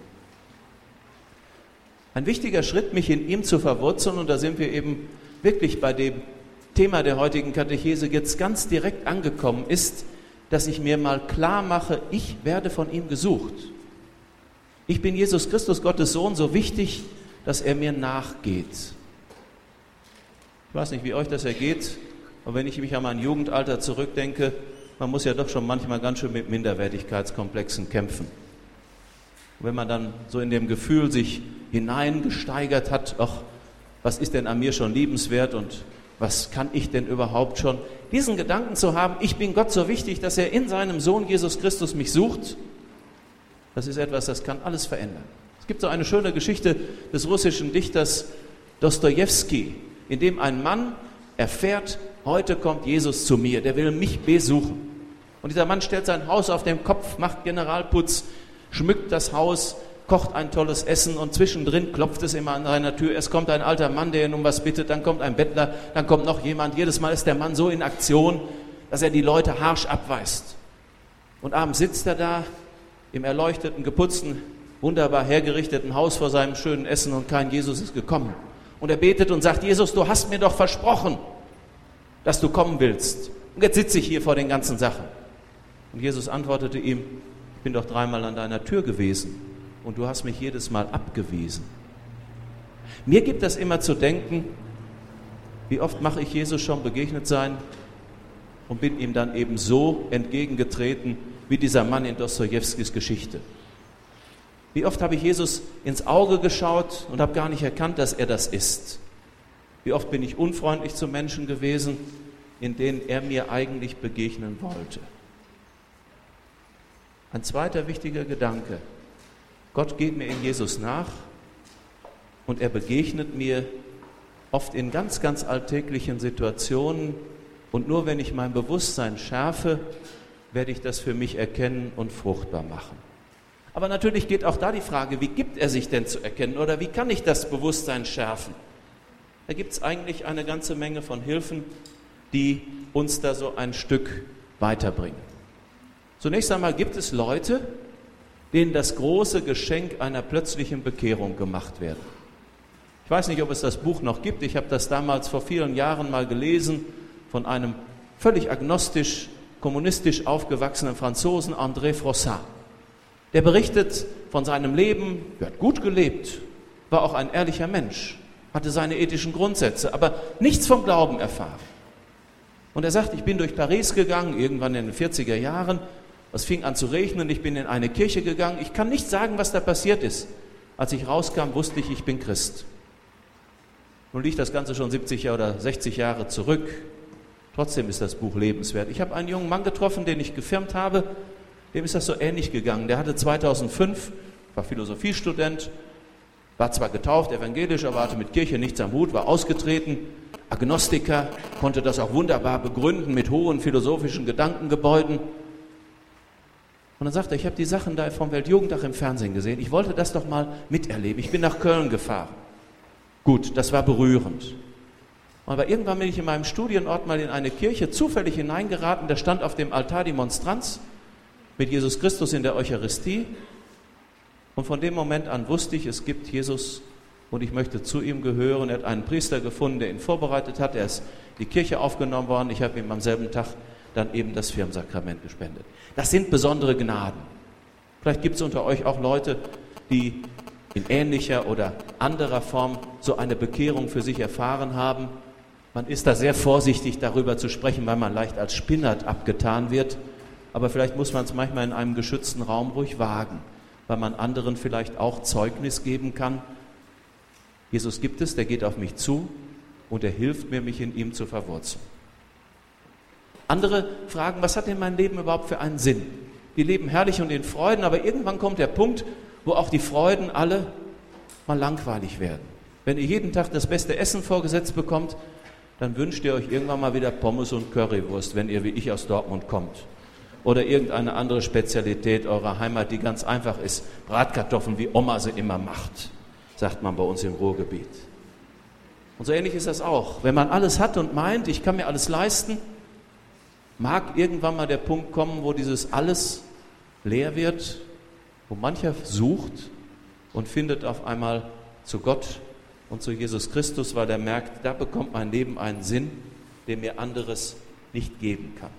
Ein wichtiger Schritt, mich in ihm zu verwurzeln, und da sind wir eben wirklich bei dem Thema der heutigen Katechese jetzt ganz direkt angekommen, ist, dass ich mir mal klar mache, ich werde von ihm gesucht. Ich bin Jesus Christus, Gottes Sohn, so wichtig, dass er mir nachgeht. Ich weiß nicht, wie euch das ergeht, aber wenn ich mich an mein Jugendalter zurückdenke, man muss ja doch schon manchmal ganz schön mit Minderwertigkeitskomplexen kämpfen. Und wenn man dann so in dem Gefühl sich hineingesteigert hat, ach, was ist denn an mir schon liebenswert und was kann ich denn überhaupt schon? Diesen Gedanken zu haben, ich bin Gott so wichtig, dass er in seinem Sohn Jesus Christus mich sucht, das ist etwas, das kann alles verändern. Es gibt so eine schöne Geschichte des russischen Dichters Dostojewski, in dem ein Mann erfährt, heute kommt Jesus zu mir, der will mich besuchen. Und dieser Mann stellt sein Haus auf den Kopf, macht Generalputz, schmückt das Haus, kocht ein tolles Essen und zwischendrin klopft es immer an seiner Tür. Es kommt ein alter Mann, der ihn um was bittet, dann kommt ein Bettler, dann kommt noch jemand. Jedes Mal ist der Mann so in Aktion, dass er die Leute harsch abweist. Und abends sitzt er da im erleuchteten, geputzten, wunderbar hergerichteten Haus vor seinem schönen Essen und kein Jesus ist gekommen. Und er betet und sagt, Jesus, du hast mir doch versprochen, dass du kommen willst. Und jetzt sitze ich hier vor den ganzen Sachen. Und Jesus antwortete ihm, ich bin doch dreimal an deiner Tür gewesen und du hast mich jedes Mal abgewiesen. Mir gibt das immer zu denken, wie oft mache ich Jesus schon begegnet sein und bin ihm dann eben so entgegengetreten, wie dieser Mann in Dostojewskis Geschichte. Wie oft habe ich Jesus ins Auge geschaut und habe gar nicht erkannt, dass er das ist. Wie oft bin ich unfreundlich zu Menschen gewesen, in denen er mir eigentlich begegnen wollte. Ein zweiter wichtiger Gedanke. Gott geht mir in Jesus nach und er begegnet mir oft in ganz, ganz alltäglichen Situationen und nur wenn ich mein Bewusstsein schärfe, werde ich das für mich erkennen und fruchtbar machen. Aber natürlich geht auch da die Frage, wie gibt er sich denn zu erkennen oder wie kann ich das Bewusstsein schärfen? Da gibt es eigentlich eine ganze Menge von Hilfen, die uns da so ein Stück weiterbringen. Zunächst einmal gibt es Leute, denen das große Geschenk einer plötzlichen Bekehrung gemacht wird. Ich weiß nicht, ob es das Buch noch gibt. Ich habe das damals vor vielen Jahren mal gelesen von einem völlig agnostisch, kommunistisch aufgewachsenen Franzosen, André Froissart. Der berichtet von seinem Leben, er hat gut gelebt, war auch ein ehrlicher Mensch, hatte seine ethischen Grundsätze, aber nichts vom Glauben erfahren. Und er sagt, ich bin durch Paris gegangen, irgendwann in den vierziger Jahren, es fing an zu regnen, ich bin in eine Kirche gegangen, ich kann nicht sagen, was da passiert ist. Als ich rauskam, wusste ich, ich bin Christ. Nun liegt das Ganze schon siebzig oder sechzig Jahre zurück, trotzdem ist das Buch lebenswert. Ich habe einen jungen Mann getroffen, den ich gefirmt habe, dem ist das so ähnlich gegangen. Der hatte zweitausendfünf, war Philosophiestudent, war zwar getauft, evangelisch, aber hatte mit Kirche nichts am Hut, war ausgetreten, Agnostiker, konnte das auch wunderbar begründen mit hohen philosophischen Gedankengebäuden. Und dann sagte er, ich habe die Sachen da vom Weltjugendtag im Fernsehen gesehen, ich wollte das doch mal miterleben. Ich bin nach Köln gefahren. Gut, das war berührend. Aber irgendwann bin ich in meinem Studienort mal in eine Kirche zufällig hineingeraten, da stand auf dem Altar die Monstranz mit Jesus Christus in der Eucharistie. Und von dem Moment an wusste ich, es gibt Jesus und ich möchte zu ihm gehören. Er hat einen Priester gefunden, der ihn vorbereitet hat. Er ist in die Kirche aufgenommen worden. Ich habe ihm am selben Tag dann eben das Firmensakrament gespendet. Das sind besondere Gnaden. Vielleicht gibt es unter euch auch Leute, die in ähnlicher oder anderer Form so eine Bekehrung für sich erfahren haben. Man ist da sehr vorsichtig, darüber zu sprechen, weil man leicht als Spinnert abgetan wird. Aber vielleicht muss man es manchmal in einem geschützten Raum ruhig wagen, weil man anderen vielleicht auch Zeugnis geben kann. Jesus gibt es, der geht auf mich zu und er hilft mir, mich in ihm zu verwurzeln. Andere fragen, was hat denn mein Leben überhaupt für einen Sinn? Die leben herrlich und in Freuden, aber irgendwann kommt der Punkt, wo auch die Freuden alle mal langweilig werden. Wenn ihr jeden Tag das beste Essen vorgesetzt bekommt, dann wünscht ihr euch irgendwann mal wieder Pommes und Currywurst, wenn ihr wie ich aus Dortmund kommt. Oder irgendeine andere Spezialität eurer Heimat, die ganz einfach ist. Bratkartoffeln, wie Oma sie immer macht, sagt man bei uns im Ruhrgebiet. Und so ähnlich ist das auch. Wenn man alles hat und meint, ich kann mir alles leisten, mag irgendwann mal der Punkt kommen, wo dieses alles leer wird, wo mancher sucht und findet auf einmal zu Gott und zu Jesus Christus, weil er merkt, da bekommt mein Leben einen Sinn, den mir anderes nicht geben kann.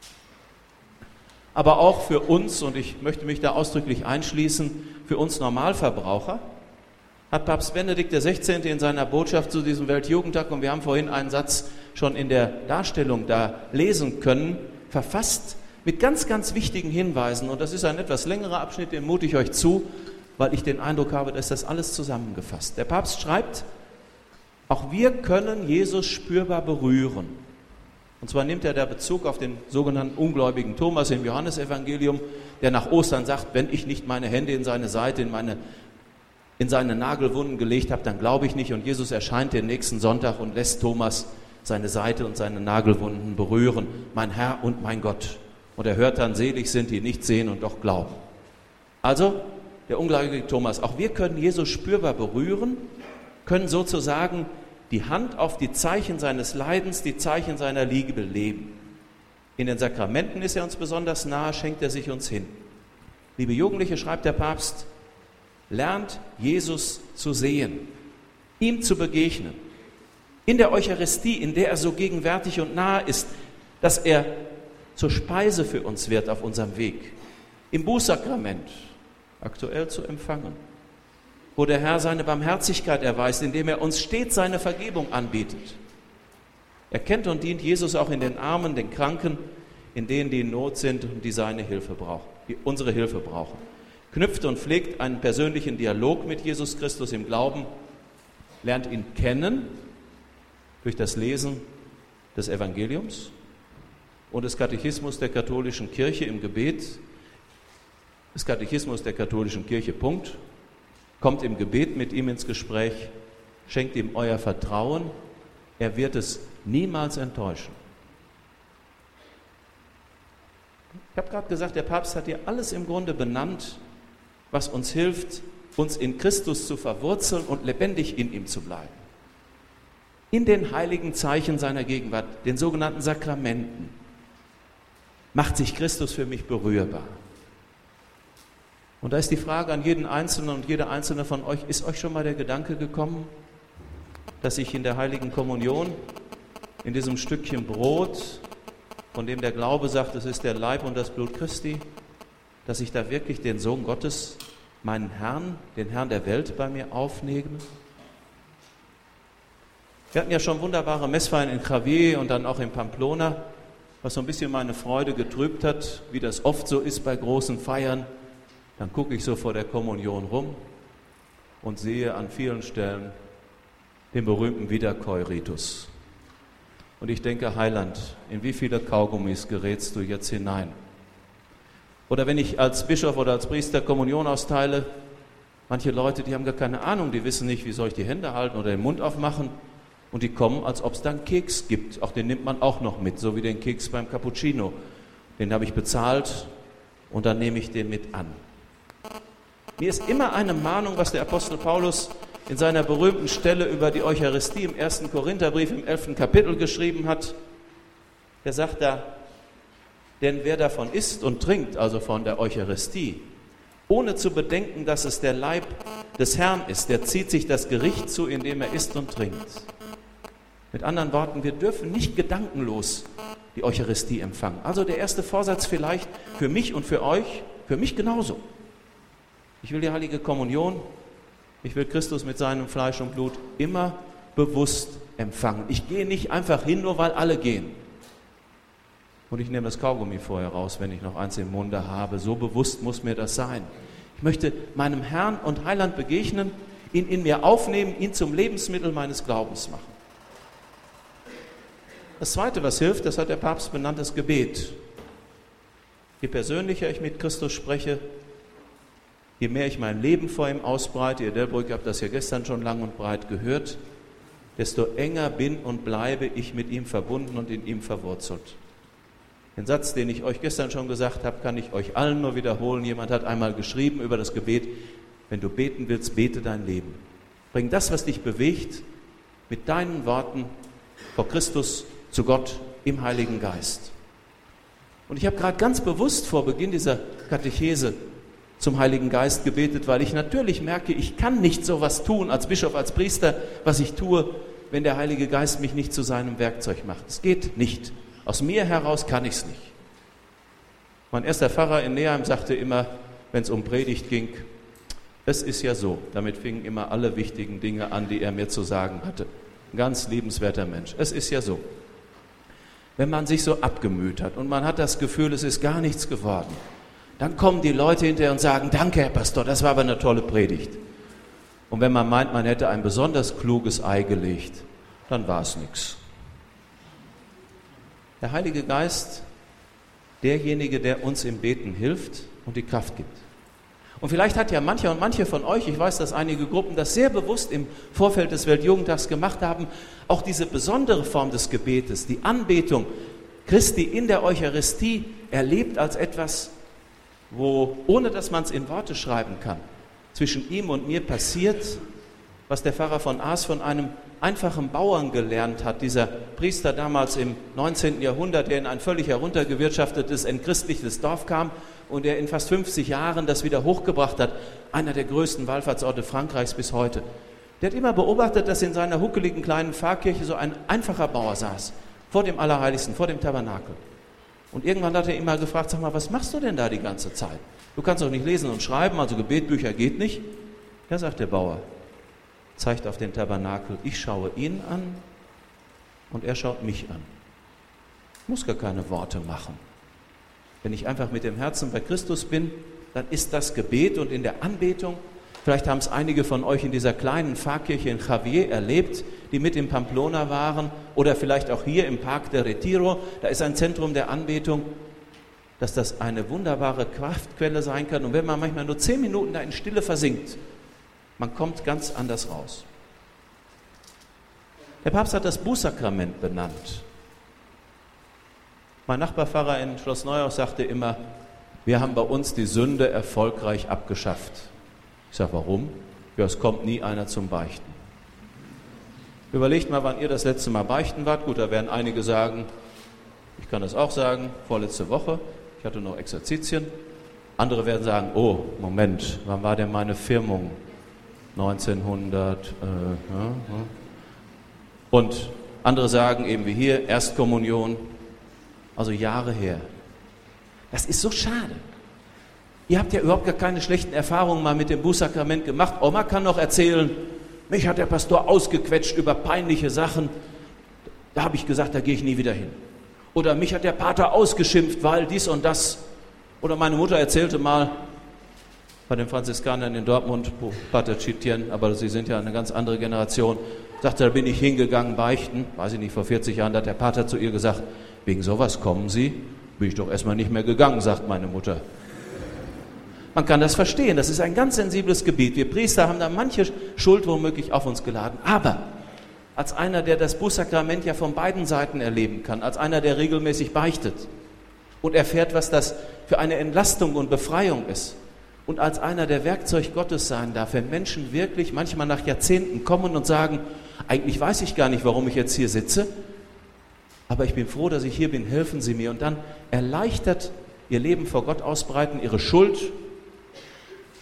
Aber auch für uns, und ich möchte mich da ausdrücklich einschließen, für uns Normalverbraucher, hat Papst Benedikt der Sechzehnte in seiner Botschaft zu diesem Weltjugendtag, und wir haben vorhin einen Satz schon in der Darstellung da lesen können, verfasst mit ganz, ganz wichtigen Hinweisen. Und das ist ein etwas längerer Abschnitt, den mute ich euch zu, weil ich den Eindruck habe, dass das alles zusammengefasst. Der Papst schreibt, auch wir können Jesus spürbar berühren. Und zwar nimmt er da Bezug auf den sogenannten ungläubigen Thomas im Johannesevangelium, der nach Ostern sagt, wenn ich nicht meine Hände in seine Seite, in, meine, in seine Nagelwunden gelegt habe, dann glaube ich nicht. Und Jesus erscheint den nächsten Sonntag und lässt Thomas seine Seite und seine Nagelwunden berühren, mein Herr und mein Gott. Und er hört dann, selig sind, die nicht sehen und doch glauben. Also, der ungläubige Thomas, auch wir können Jesus spürbar berühren, können sozusagen die Hand auf die Zeichen seines Leidens, die Zeichen seiner Liebe leben. In den Sakramenten ist er uns besonders nahe, schenkt er sich uns hin. Liebe Jugendliche, schreibt der Papst, lernt Jesus zu sehen, ihm zu begegnen. In der Eucharistie, in der er so gegenwärtig und nahe ist, dass er zur Speise für uns wird auf unserem Weg. Im Bußsakrament, aktuell zu empfangen, wo der Herr seine Barmherzigkeit erweist, indem er uns stets seine Vergebung anbietet. Er kennt und dient Jesus auch in den Armen, den Kranken, in denen die in Not sind und die seine Hilfe brauchen, die unsere Hilfe brauchen. Knüpft und pflegt einen persönlichen Dialog mit Jesus Christus im Glauben, lernt ihn kennen durch das Lesen des Evangeliums und des Katechismus der katholischen Kirche im Gebet, des Katechismus der katholischen Kirche, Punkt. Kommt im Gebet mit ihm ins Gespräch, schenkt ihm euer Vertrauen, er wird es niemals enttäuschen. Ich habe gerade gesagt, der Papst hat hier alles im Grunde benannt, was uns hilft, uns in Christus zu verwurzeln und lebendig in ihm zu bleiben. In den heiligen Zeichen seiner Gegenwart, den sogenannten Sakramenten, macht sich Christus für mich berührbar. Und da ist die Frage an jeden Einzelnen und jede Einzelne von euch, ist euch schon mal der Gedanke gekommen, dass ich in der Heiligen Kommunion, in diesem Stückchen Brot, von dem der Glaube sagt, es ist der Leib und das Blut Christi, dass ich da wirklich den Sohn Gottes, meinen Herrn, den Herrn der Welt bei mir aufnehme? Wir hatten ja schon wunderbare Messfeiern in Javier und dann auch in Pamplona, was so ein bisschen meine Freude getrübt hat, wie das oft so ist bei großen Feiern. Dann gucke ich so vor der Kommunion rum und sehe an vielen Stellen den berühmten Wiederkäu-Ritus. Und ich denke, Heiland, in wie viele Kaugummis gerätst du jetzt hinein? Oder wenn ich als Bischof oder als Priester Kommunion austeile, manche Leute, die haben gar keine Ahnung, die wissen nicht, wie soll ich die Hände halten oder den Mund aufmachen. Und die kommen, als ob es dann Keks gibt. Auch den nimmt man auch noch mit, so wie den Keks beim Cappuccino. Den habe ich bezahlt und dann nehme ich den mit an. Mir ist immer eine Mahnung, was der Apostel Paulus in seiner berühmten Stelle über die Eucharistie im ersten Korintherbrief im elften Kapitel geschrieben hat. Der sagt da, denn wer davon isst und trinkt, also von der Eucharistie, ohne zu bedenken, dass es der Leib des Herrn ist. Der zieht sich das Gericht zu, indem er isst und trinkt. Mit anderen Worten, wir dürfen nicht gedankenlos die Eucharistie empfangen. Also der erste Vorsatz vielleicht für mich und für euch, für mich genauso. Ich will die heilige Kommunion, ich will Christus mit seinem Fleisch und Blut immer bewusst empfangen. Ich gehe nicht einfach hin, nur weil alle gehen. Und ich nehme das Kaugummi vorher raus, wenn ich noch eins im Munde habe. So bewusst muss mir das sein. Ich möchte meinem Herrn und Heiland begegnen, ihn in mir aufnehmen, ihn zum Lebensmittel meines Glaubens machen. Das Zweite, was hilft, das hat der Papst benannt, das Gebet. Je persönlicher ich mit Christus spreche, je mehr ich mein Leben vor ihm ausbreite, ihr Delbrück habt das ja gestern schon lang und breit gehört, desto enger bin und bleibe ich mit ihm verbunden und in ihm verwurzelt. Den Satz, den ich euch gestern schon gesagt habe, kann ich euch allen nur wiederholen. Jemand hat einmal geschrieben über das Gebet: Wenn du beten willst, bete dein Leben. Bring das, was dich bewegt, mit deinen Worten vor Christus zu Gott im Heiligen Geist. Und ich habe gerade ganz bewusst vor Beginn dieser Katechese zum Heiligen Geist gebetet, weil ich natürlich merke, ich kann nicht so was tun als Bischof, als Priester, was ich tue, wenn der Heilige Geist mich nicht zu seinem Werkzeug macht. Es geht nicht. Aus mir heraus kann ich es nicht. Mein erster Pfarrer in Neheim sagte immer, wenn es um Predigt ging, es ist ja so. Damit fingen immer alle wichtigen Dinge an, die er mir zu sagen hatte. Ein ganz liebenswerter Mensch. Es ist ja so. Wenn man sich so abgemüht hat und man hat das Gefühl, es ist gar nichts geworden, dann kommen die Leute hinterher und sagen, danke Herr Pastor, das war aber eine tolle Predigt. Und wenn man meint, man hätte ein besonders kluges Ei gelegt, dann war es nichts. Der Heilige Geist, derjenige, der uns im Beten hilft und die Kraft gibt. Und vielleicht hat ja mancher und manche von euch, ich weiß, dass einige Gruppen das sehr bewusst im Vorfeld des Weltjugendtags gemacht haben, auch diese besondere Form des Gebetes, die Anbetung Christi in der Eucharistie erlebt als etwas, wo, ohne dass man es in Worte schreiben kann, zwischen ihm und mir passiert, was der Pfarrer von Aas von einem einfachen Bauern gelernt hat, dieser Priester damals im neunzehnten Jahrhundert, der in ein völlig heruntergewirtschaftetes, entchristlichtes Dorf kam und der in fast fünfzig Jahren das wieder hochgebracht hat, einer der größten Wallfahrtsorte Frankreichs bis heute. Der hat immer beobachtet, dass in seiner huckeligen kleinen Pfarrkirche so ein einfacher Bauer saß, vor dem Allerheiligsten, vor dem Tabernakel. Und irgendwann hat er ihn mal gefragt, sag mal, was machst du denn da die ganze Zeit? Du kannst doch nicht lesen und schreiben, also Gebetbücher geht nicht. Ja, sagt der Bauer, zeigt auf den Tabernakel, ich schaue ihn an und er schaut mich an. Ich muss gar keine Worte machen. Wenn ich einfach mit dem Herzen bei Christus bin, dann ist das Gebet und in der Anbetung, vielleicht haben es einige von euch in dieser kleinen Pfarrkirche in Javier erlebt, die mit in Pamplona waren oder vielleicht auch hier im Park de Retiro, da ist ein Zentrum der Anbetung, dass das eine wunderbare Kraftquelle sein kann und wenn man manchmal nur zehn Minuten da in Stille versinkt, man kommt ganz anders raus. Der Papst hat das Bußsakrament benannt. Mein Nachbarpfarrer in Schloss Neuhaus sagte immer, wir haben bei uns die Sünde erfolgreich abgeschafft. Ich sage, warum? Ja, es kommt nie einer zum Beichten. Überlegt mal, wann ihr das letzte Mal beichten wart. Gut, da werden einige sagen, ich kann das auch sagen, vorletzte Woche, ich hatte noch Exerzitien. Andere werden sagen, oh, Moment, wann war denn meine Firmung? neunzehnhundert. Äh, ja, ja. Und andere sagen eben wie hier, Erstkommunion, also Jahre her. Das ist so schade. Ihr habt ja überhaupt gar keine schlechten Erfahrungen mal mit dem Bußsakrament gemacht. Oma kann noch erzählen, mich hat der Pastor ausgequetscht über peinliche Sachen. Da habe ich gesagt, da gehe ich nie wieder hin. Oder mich hat der Pater ausgeschimpft, weil dies und das. Oder meine Mutter erzählte mal, bei den Franziskanern in Dortmund, Pater Chitien, aber sie sind ja eine ganz andere Generation, sagte, da bin ich hingegangen, beichten, weiß ich nicht, vor vierzig Jahren, da hat der Pater zu ihr gesagt, wegen sowas kommen Sie? Bin ich doch erstmal nicht mehr gegangen, sagt meine Mutter. Man kann das verstehen, das ist ein ganz sensibles Gebiet. Wir Priester haben da manche Schuld womöglich auf uns geladen, aber als einer, der das Bußsakrament ja von beiden Seiten erleben kann, als einer, der regelmäßig beichtet und erfährt, was das für eine Entlastung und Befreiung ist, und als einer, der Werkzeug Gottes sein darf, wenn Menschen wirklich manchmal nach Jahrzehnten kommen und sagen, eigentlich weiß ich gar nicht, warum ich jetzt hier sitze, aber ich bin froh, dass ich hier bin, helfen Sie mir. Und dann erleichtert ihr Leben vor Gott ausbreiten, ihre Schuld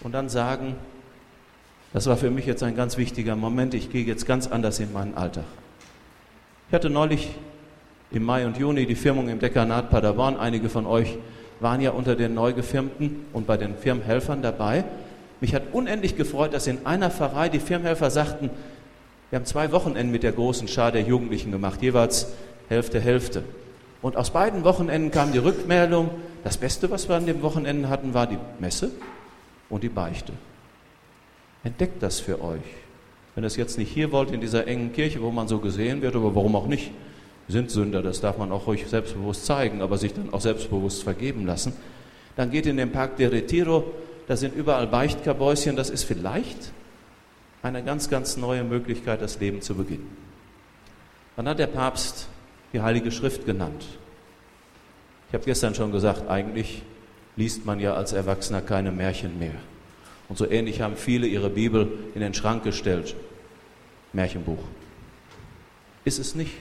und dann sagen, das war für mich jetzt ein ganz wichtiger Moment, ich gehe jetzt ganz anders in meinen Alltag. Ich hatte neulich im Mai und Juni die Firmung im Dekanat Paderborn. Einige von euch waren ja unter den Neugefirmten und bei den Firmenhelfern dabei. Mich hat unendlich gefreut, dass in einer Pfarrei die Firmenhelfer sagten, wir haben zwei Wochenenden mit der großen Schar der Jugendlichen gemacht, jeweils Hälfte, Hälfte. Und aus beiden Wochenenden kam die Rückmeldung, das Beste, was wir an dem Wochenende hatten, war die Messe und die Beichte. Entdeckt das für euch. Wenn ihr es jetzt nicht hier wollt, in dieser engen Kirche, wo man so gesehen wird, aber warum auch nicht, sind Sünder, das darf man auch ruhig selbstbewusst zeigen, aber sich dann auch selbstbewusst vergeben lassen, dann geht in den Park de Retiro, da sind überall Beichtkabäuschen, das ist vielleicht eine ganz, ganz neue Möglichkeit, das Leben zu beginnen. Dann hat der Papst die Heilige Schrift genannt. Ich habe gestern schon gesagt, eigentlich liest man ja als Erwachsener keine Märchen mehr. Und so ähnlich haben viele ihre Bibel in den Schrank gestellt. Märchenbuch. Ist es nicht.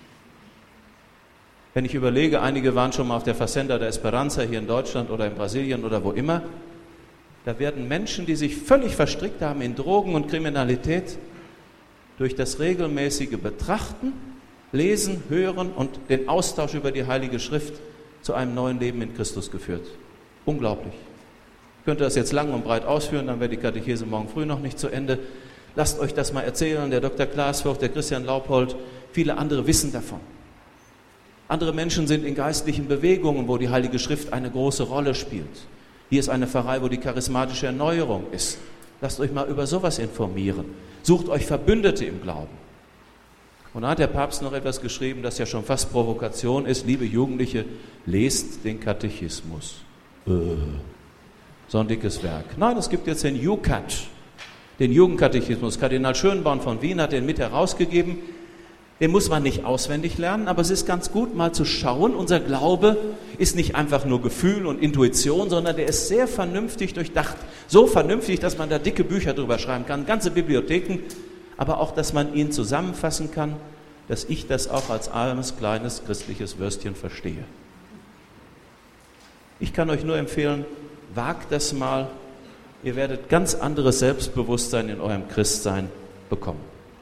Wenn ich überlege, einige waren schon mal auf der Fazenda der Esperanza hier in Deutschland oder in Brasilien oder wo immer, da werden Menschen, die sich völlig verstrickt haben in Drogen und Kriminalität, durch das regelmäßige Betrachten, Lesen, Hören und den Austausch über die Heilige Schrift zu einem neuen Leben in Christus geführt. Unglaublich. Ich könnte das jetzt lang und breit ausführen, dann wäre die Katechese morgen früh noch nicht zu Ende. Lasst euch das mal erzählen, der Doktor Klaasvogt, der Christian Lauphold, viele andere wissen davon. Andere Menschen sind in geistlichen Bewegungen, wo die Heilige Schrift eine große Rolle spielt. Hier ist eine Pfarrei, wo die charismatische Erneuerung ist. Lasst euch mal über sowas informieren. Sucht euch Verbündete im Glauben. Und da hat der Papst noch etwas geschrieben, das ja schon fast Provokation ist. Liebe Jugendliche, lest den Katechismus. Äh, so ein dickes Werk. Nein, es gibt jetzt den Jukat, den Jugendkatechismus. Kardinal Schönborn von Wien hat den mit herausgegeben. Den muss man nicht auswendig lernen, aber es ist ganz gut, mal zu schauen. Unser Glaube ist nicht einfach nur Gefühl und Intuition, sondern der ist sehr vernünftig durchdacht. So vernünftig, dass man da dicke Bücher drüber schreiben kann, ganze Bibliotheken, aber auch, dass man ihn zusammenfassen kann, dass ich das auch als armes, kleines, christliches Würstchen verstehe. Ich kann euch nur empfehlen, wagt das mal. Ihr werdet ganz anderes Selbstbewusstsein in eurem Christsein bekommen.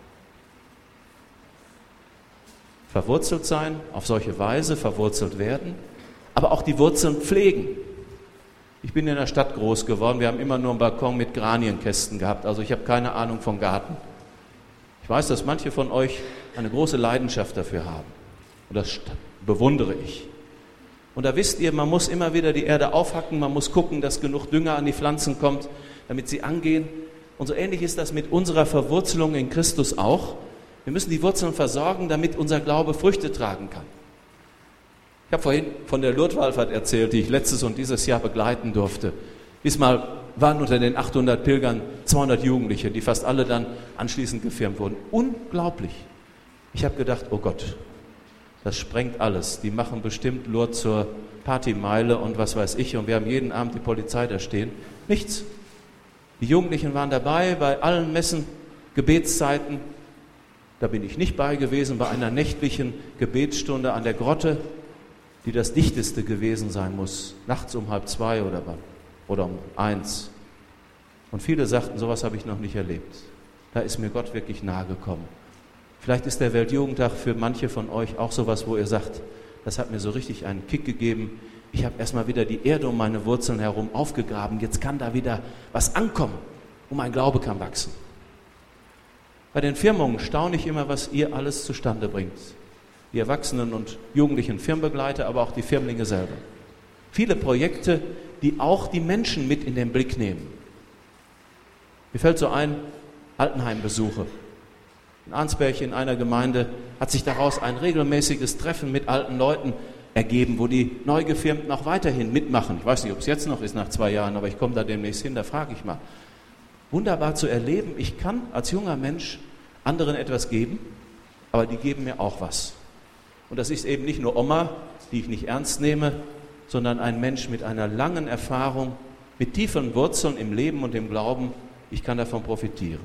Verwurzelt sein, auf solche Weise verwurzelt werden, aber auch die Wurzeln pflegen. Ich bin in der Stadt groß geworden, wir haben immer nur einen Balkon mit Granienkästen gehabt, also ich habe keine Ahnung vom Garten. Ich weiß, dass manche von euch eine große Leidenschaft dafür haben und das bewundere ich. Und da wisst ihr, man muss immer wieder die Erde aufhacken, man muss gucken, dass genug Dünger an die Pflanzen kommt, damit sie angehen. Und so ähnlich ist das mit unserer Verwurzelung in Christus auch. Wir müssen die Wurzeln versorgen, damit unser Glaube Früchte tragen kann. Ich habe vorhin von der Lourdeswallfahrt erzählt, die ich letztes und dieses Jahr begleiten durfte. Diesmal waren unter den achthundert Pilgern zweihundert Jugendliche, die fast alle dann anschließend gefirmt wurden. Unglaublich. Ich habe gedacht, oh Gott, das sprengt alles. Die machen bestimmt Lourdes zur Partymeile und was weiß ich. Und wir haben jeden Abend die Polizei da stehen. Nichts. Die Jugendlichen waren dabei bei allen Messen, Gebetszeiten. Da bin ich nicht bei gewesen, bei einer nächtlichen Gebetsstunde an der Grotte, die das dichteste gewesen sein muss. Nachts um halb zwei oder wann? Oder um eins. Und viele sagten, sowas habe ich noch nicht erlebt. Da ist mir Gott wirklich nahe gekommen. Vielleicht ist der Weltjugendtag für manche von euch auch sowas, wo ihr sagt, das hat mir so richtig einen Kick gegeben. Ich habe erstmal wieder die Erde um meine Wurzeln herum aufgegraben. Jetzt kann da wieder was ankommen und mein Glaube kann wachsen. Bei den Firmungen staune ich immer, was ihr alles zustande bringt. Die Erwachsenen und jugendlichen Firmenbegleiter, aber auch die Firmlinge selber. Viele Projekte, die auch die Menschen mit in den Blick nehmen. Mir fällt so ein, Altenheimbesuche. In Arnsberg in einer Gemeinde hat sich daraus ein regelmäßiges Treffen mit alten Leuten ergeben, wo die Neugefirmten auch weiterhin mitmachen. Ich weiß nicht, ob es jetzt noch ist nach zwei Jahren, aber ich komme da demnächst hin, da frage ich mal. Wunderbar zu erleben, ich kann als junger Mensch anderen etwas geben, aber die geben mir auch was. Und das ist eben nicht nur Oma, die ich nicht ernst nehme, sondern ein Mensch mit einer langen Erfahrung, mit tiefen Wurzeln im Leben und im Glauben. Ich kann davon profitieren.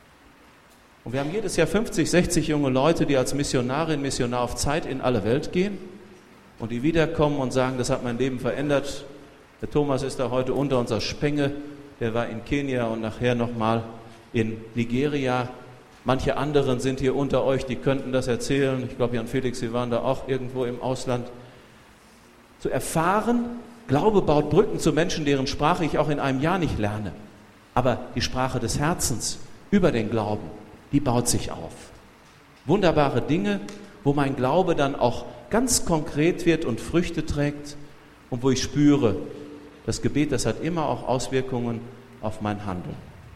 Und wir haben jedes Jahr fünfzig, sechzig junge Leute, die als Missionarin, Missionar auf Zeit in alle Welt gehen und die wiederkommen und sagen, das hat mein Leben verändert. Der Thomas ist da heute unter uns aus Spenge der war in Kenia und nachher nochmal in Nigeria. Manche anderen sind hier unter euch, die könnten das erzählen. Ich glaube, Jan Felix, Sie waren da auch irgendwo im Ausland. Zu erfahren, Glaube baut Brücken zu Menschen, deren Sprache ich auch in einem Jahr nicht lerne. Aber die Sprache des Herzens über den Glauben, die baut sich auf. Wunderbare Dinge, wo mein Glaube dann auch ganz konkret wird und Früchte trägt und wo ich spüre, das Gebet, das hat immer auch Auswirkungen auf mein Handeln.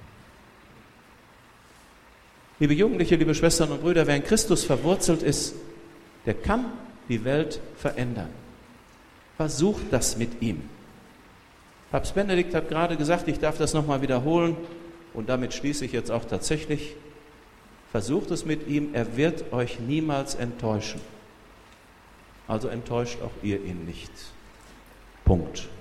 Liebe Jugendliche, liebe Schwestern und Brüder, wer in Christus verwurzelt ist, der kann die Welt verändern. Versucht das mit ihm. Papst Benedikt hat gerade gesagt, ich darf das nochmal wiederholen und damit schließe ich jetzt auch tatsächlich. Versucht es mit ihm, er wird euch niemals enttäuschen. Also enttäuscht auch ihr ihn nicht. Punkt.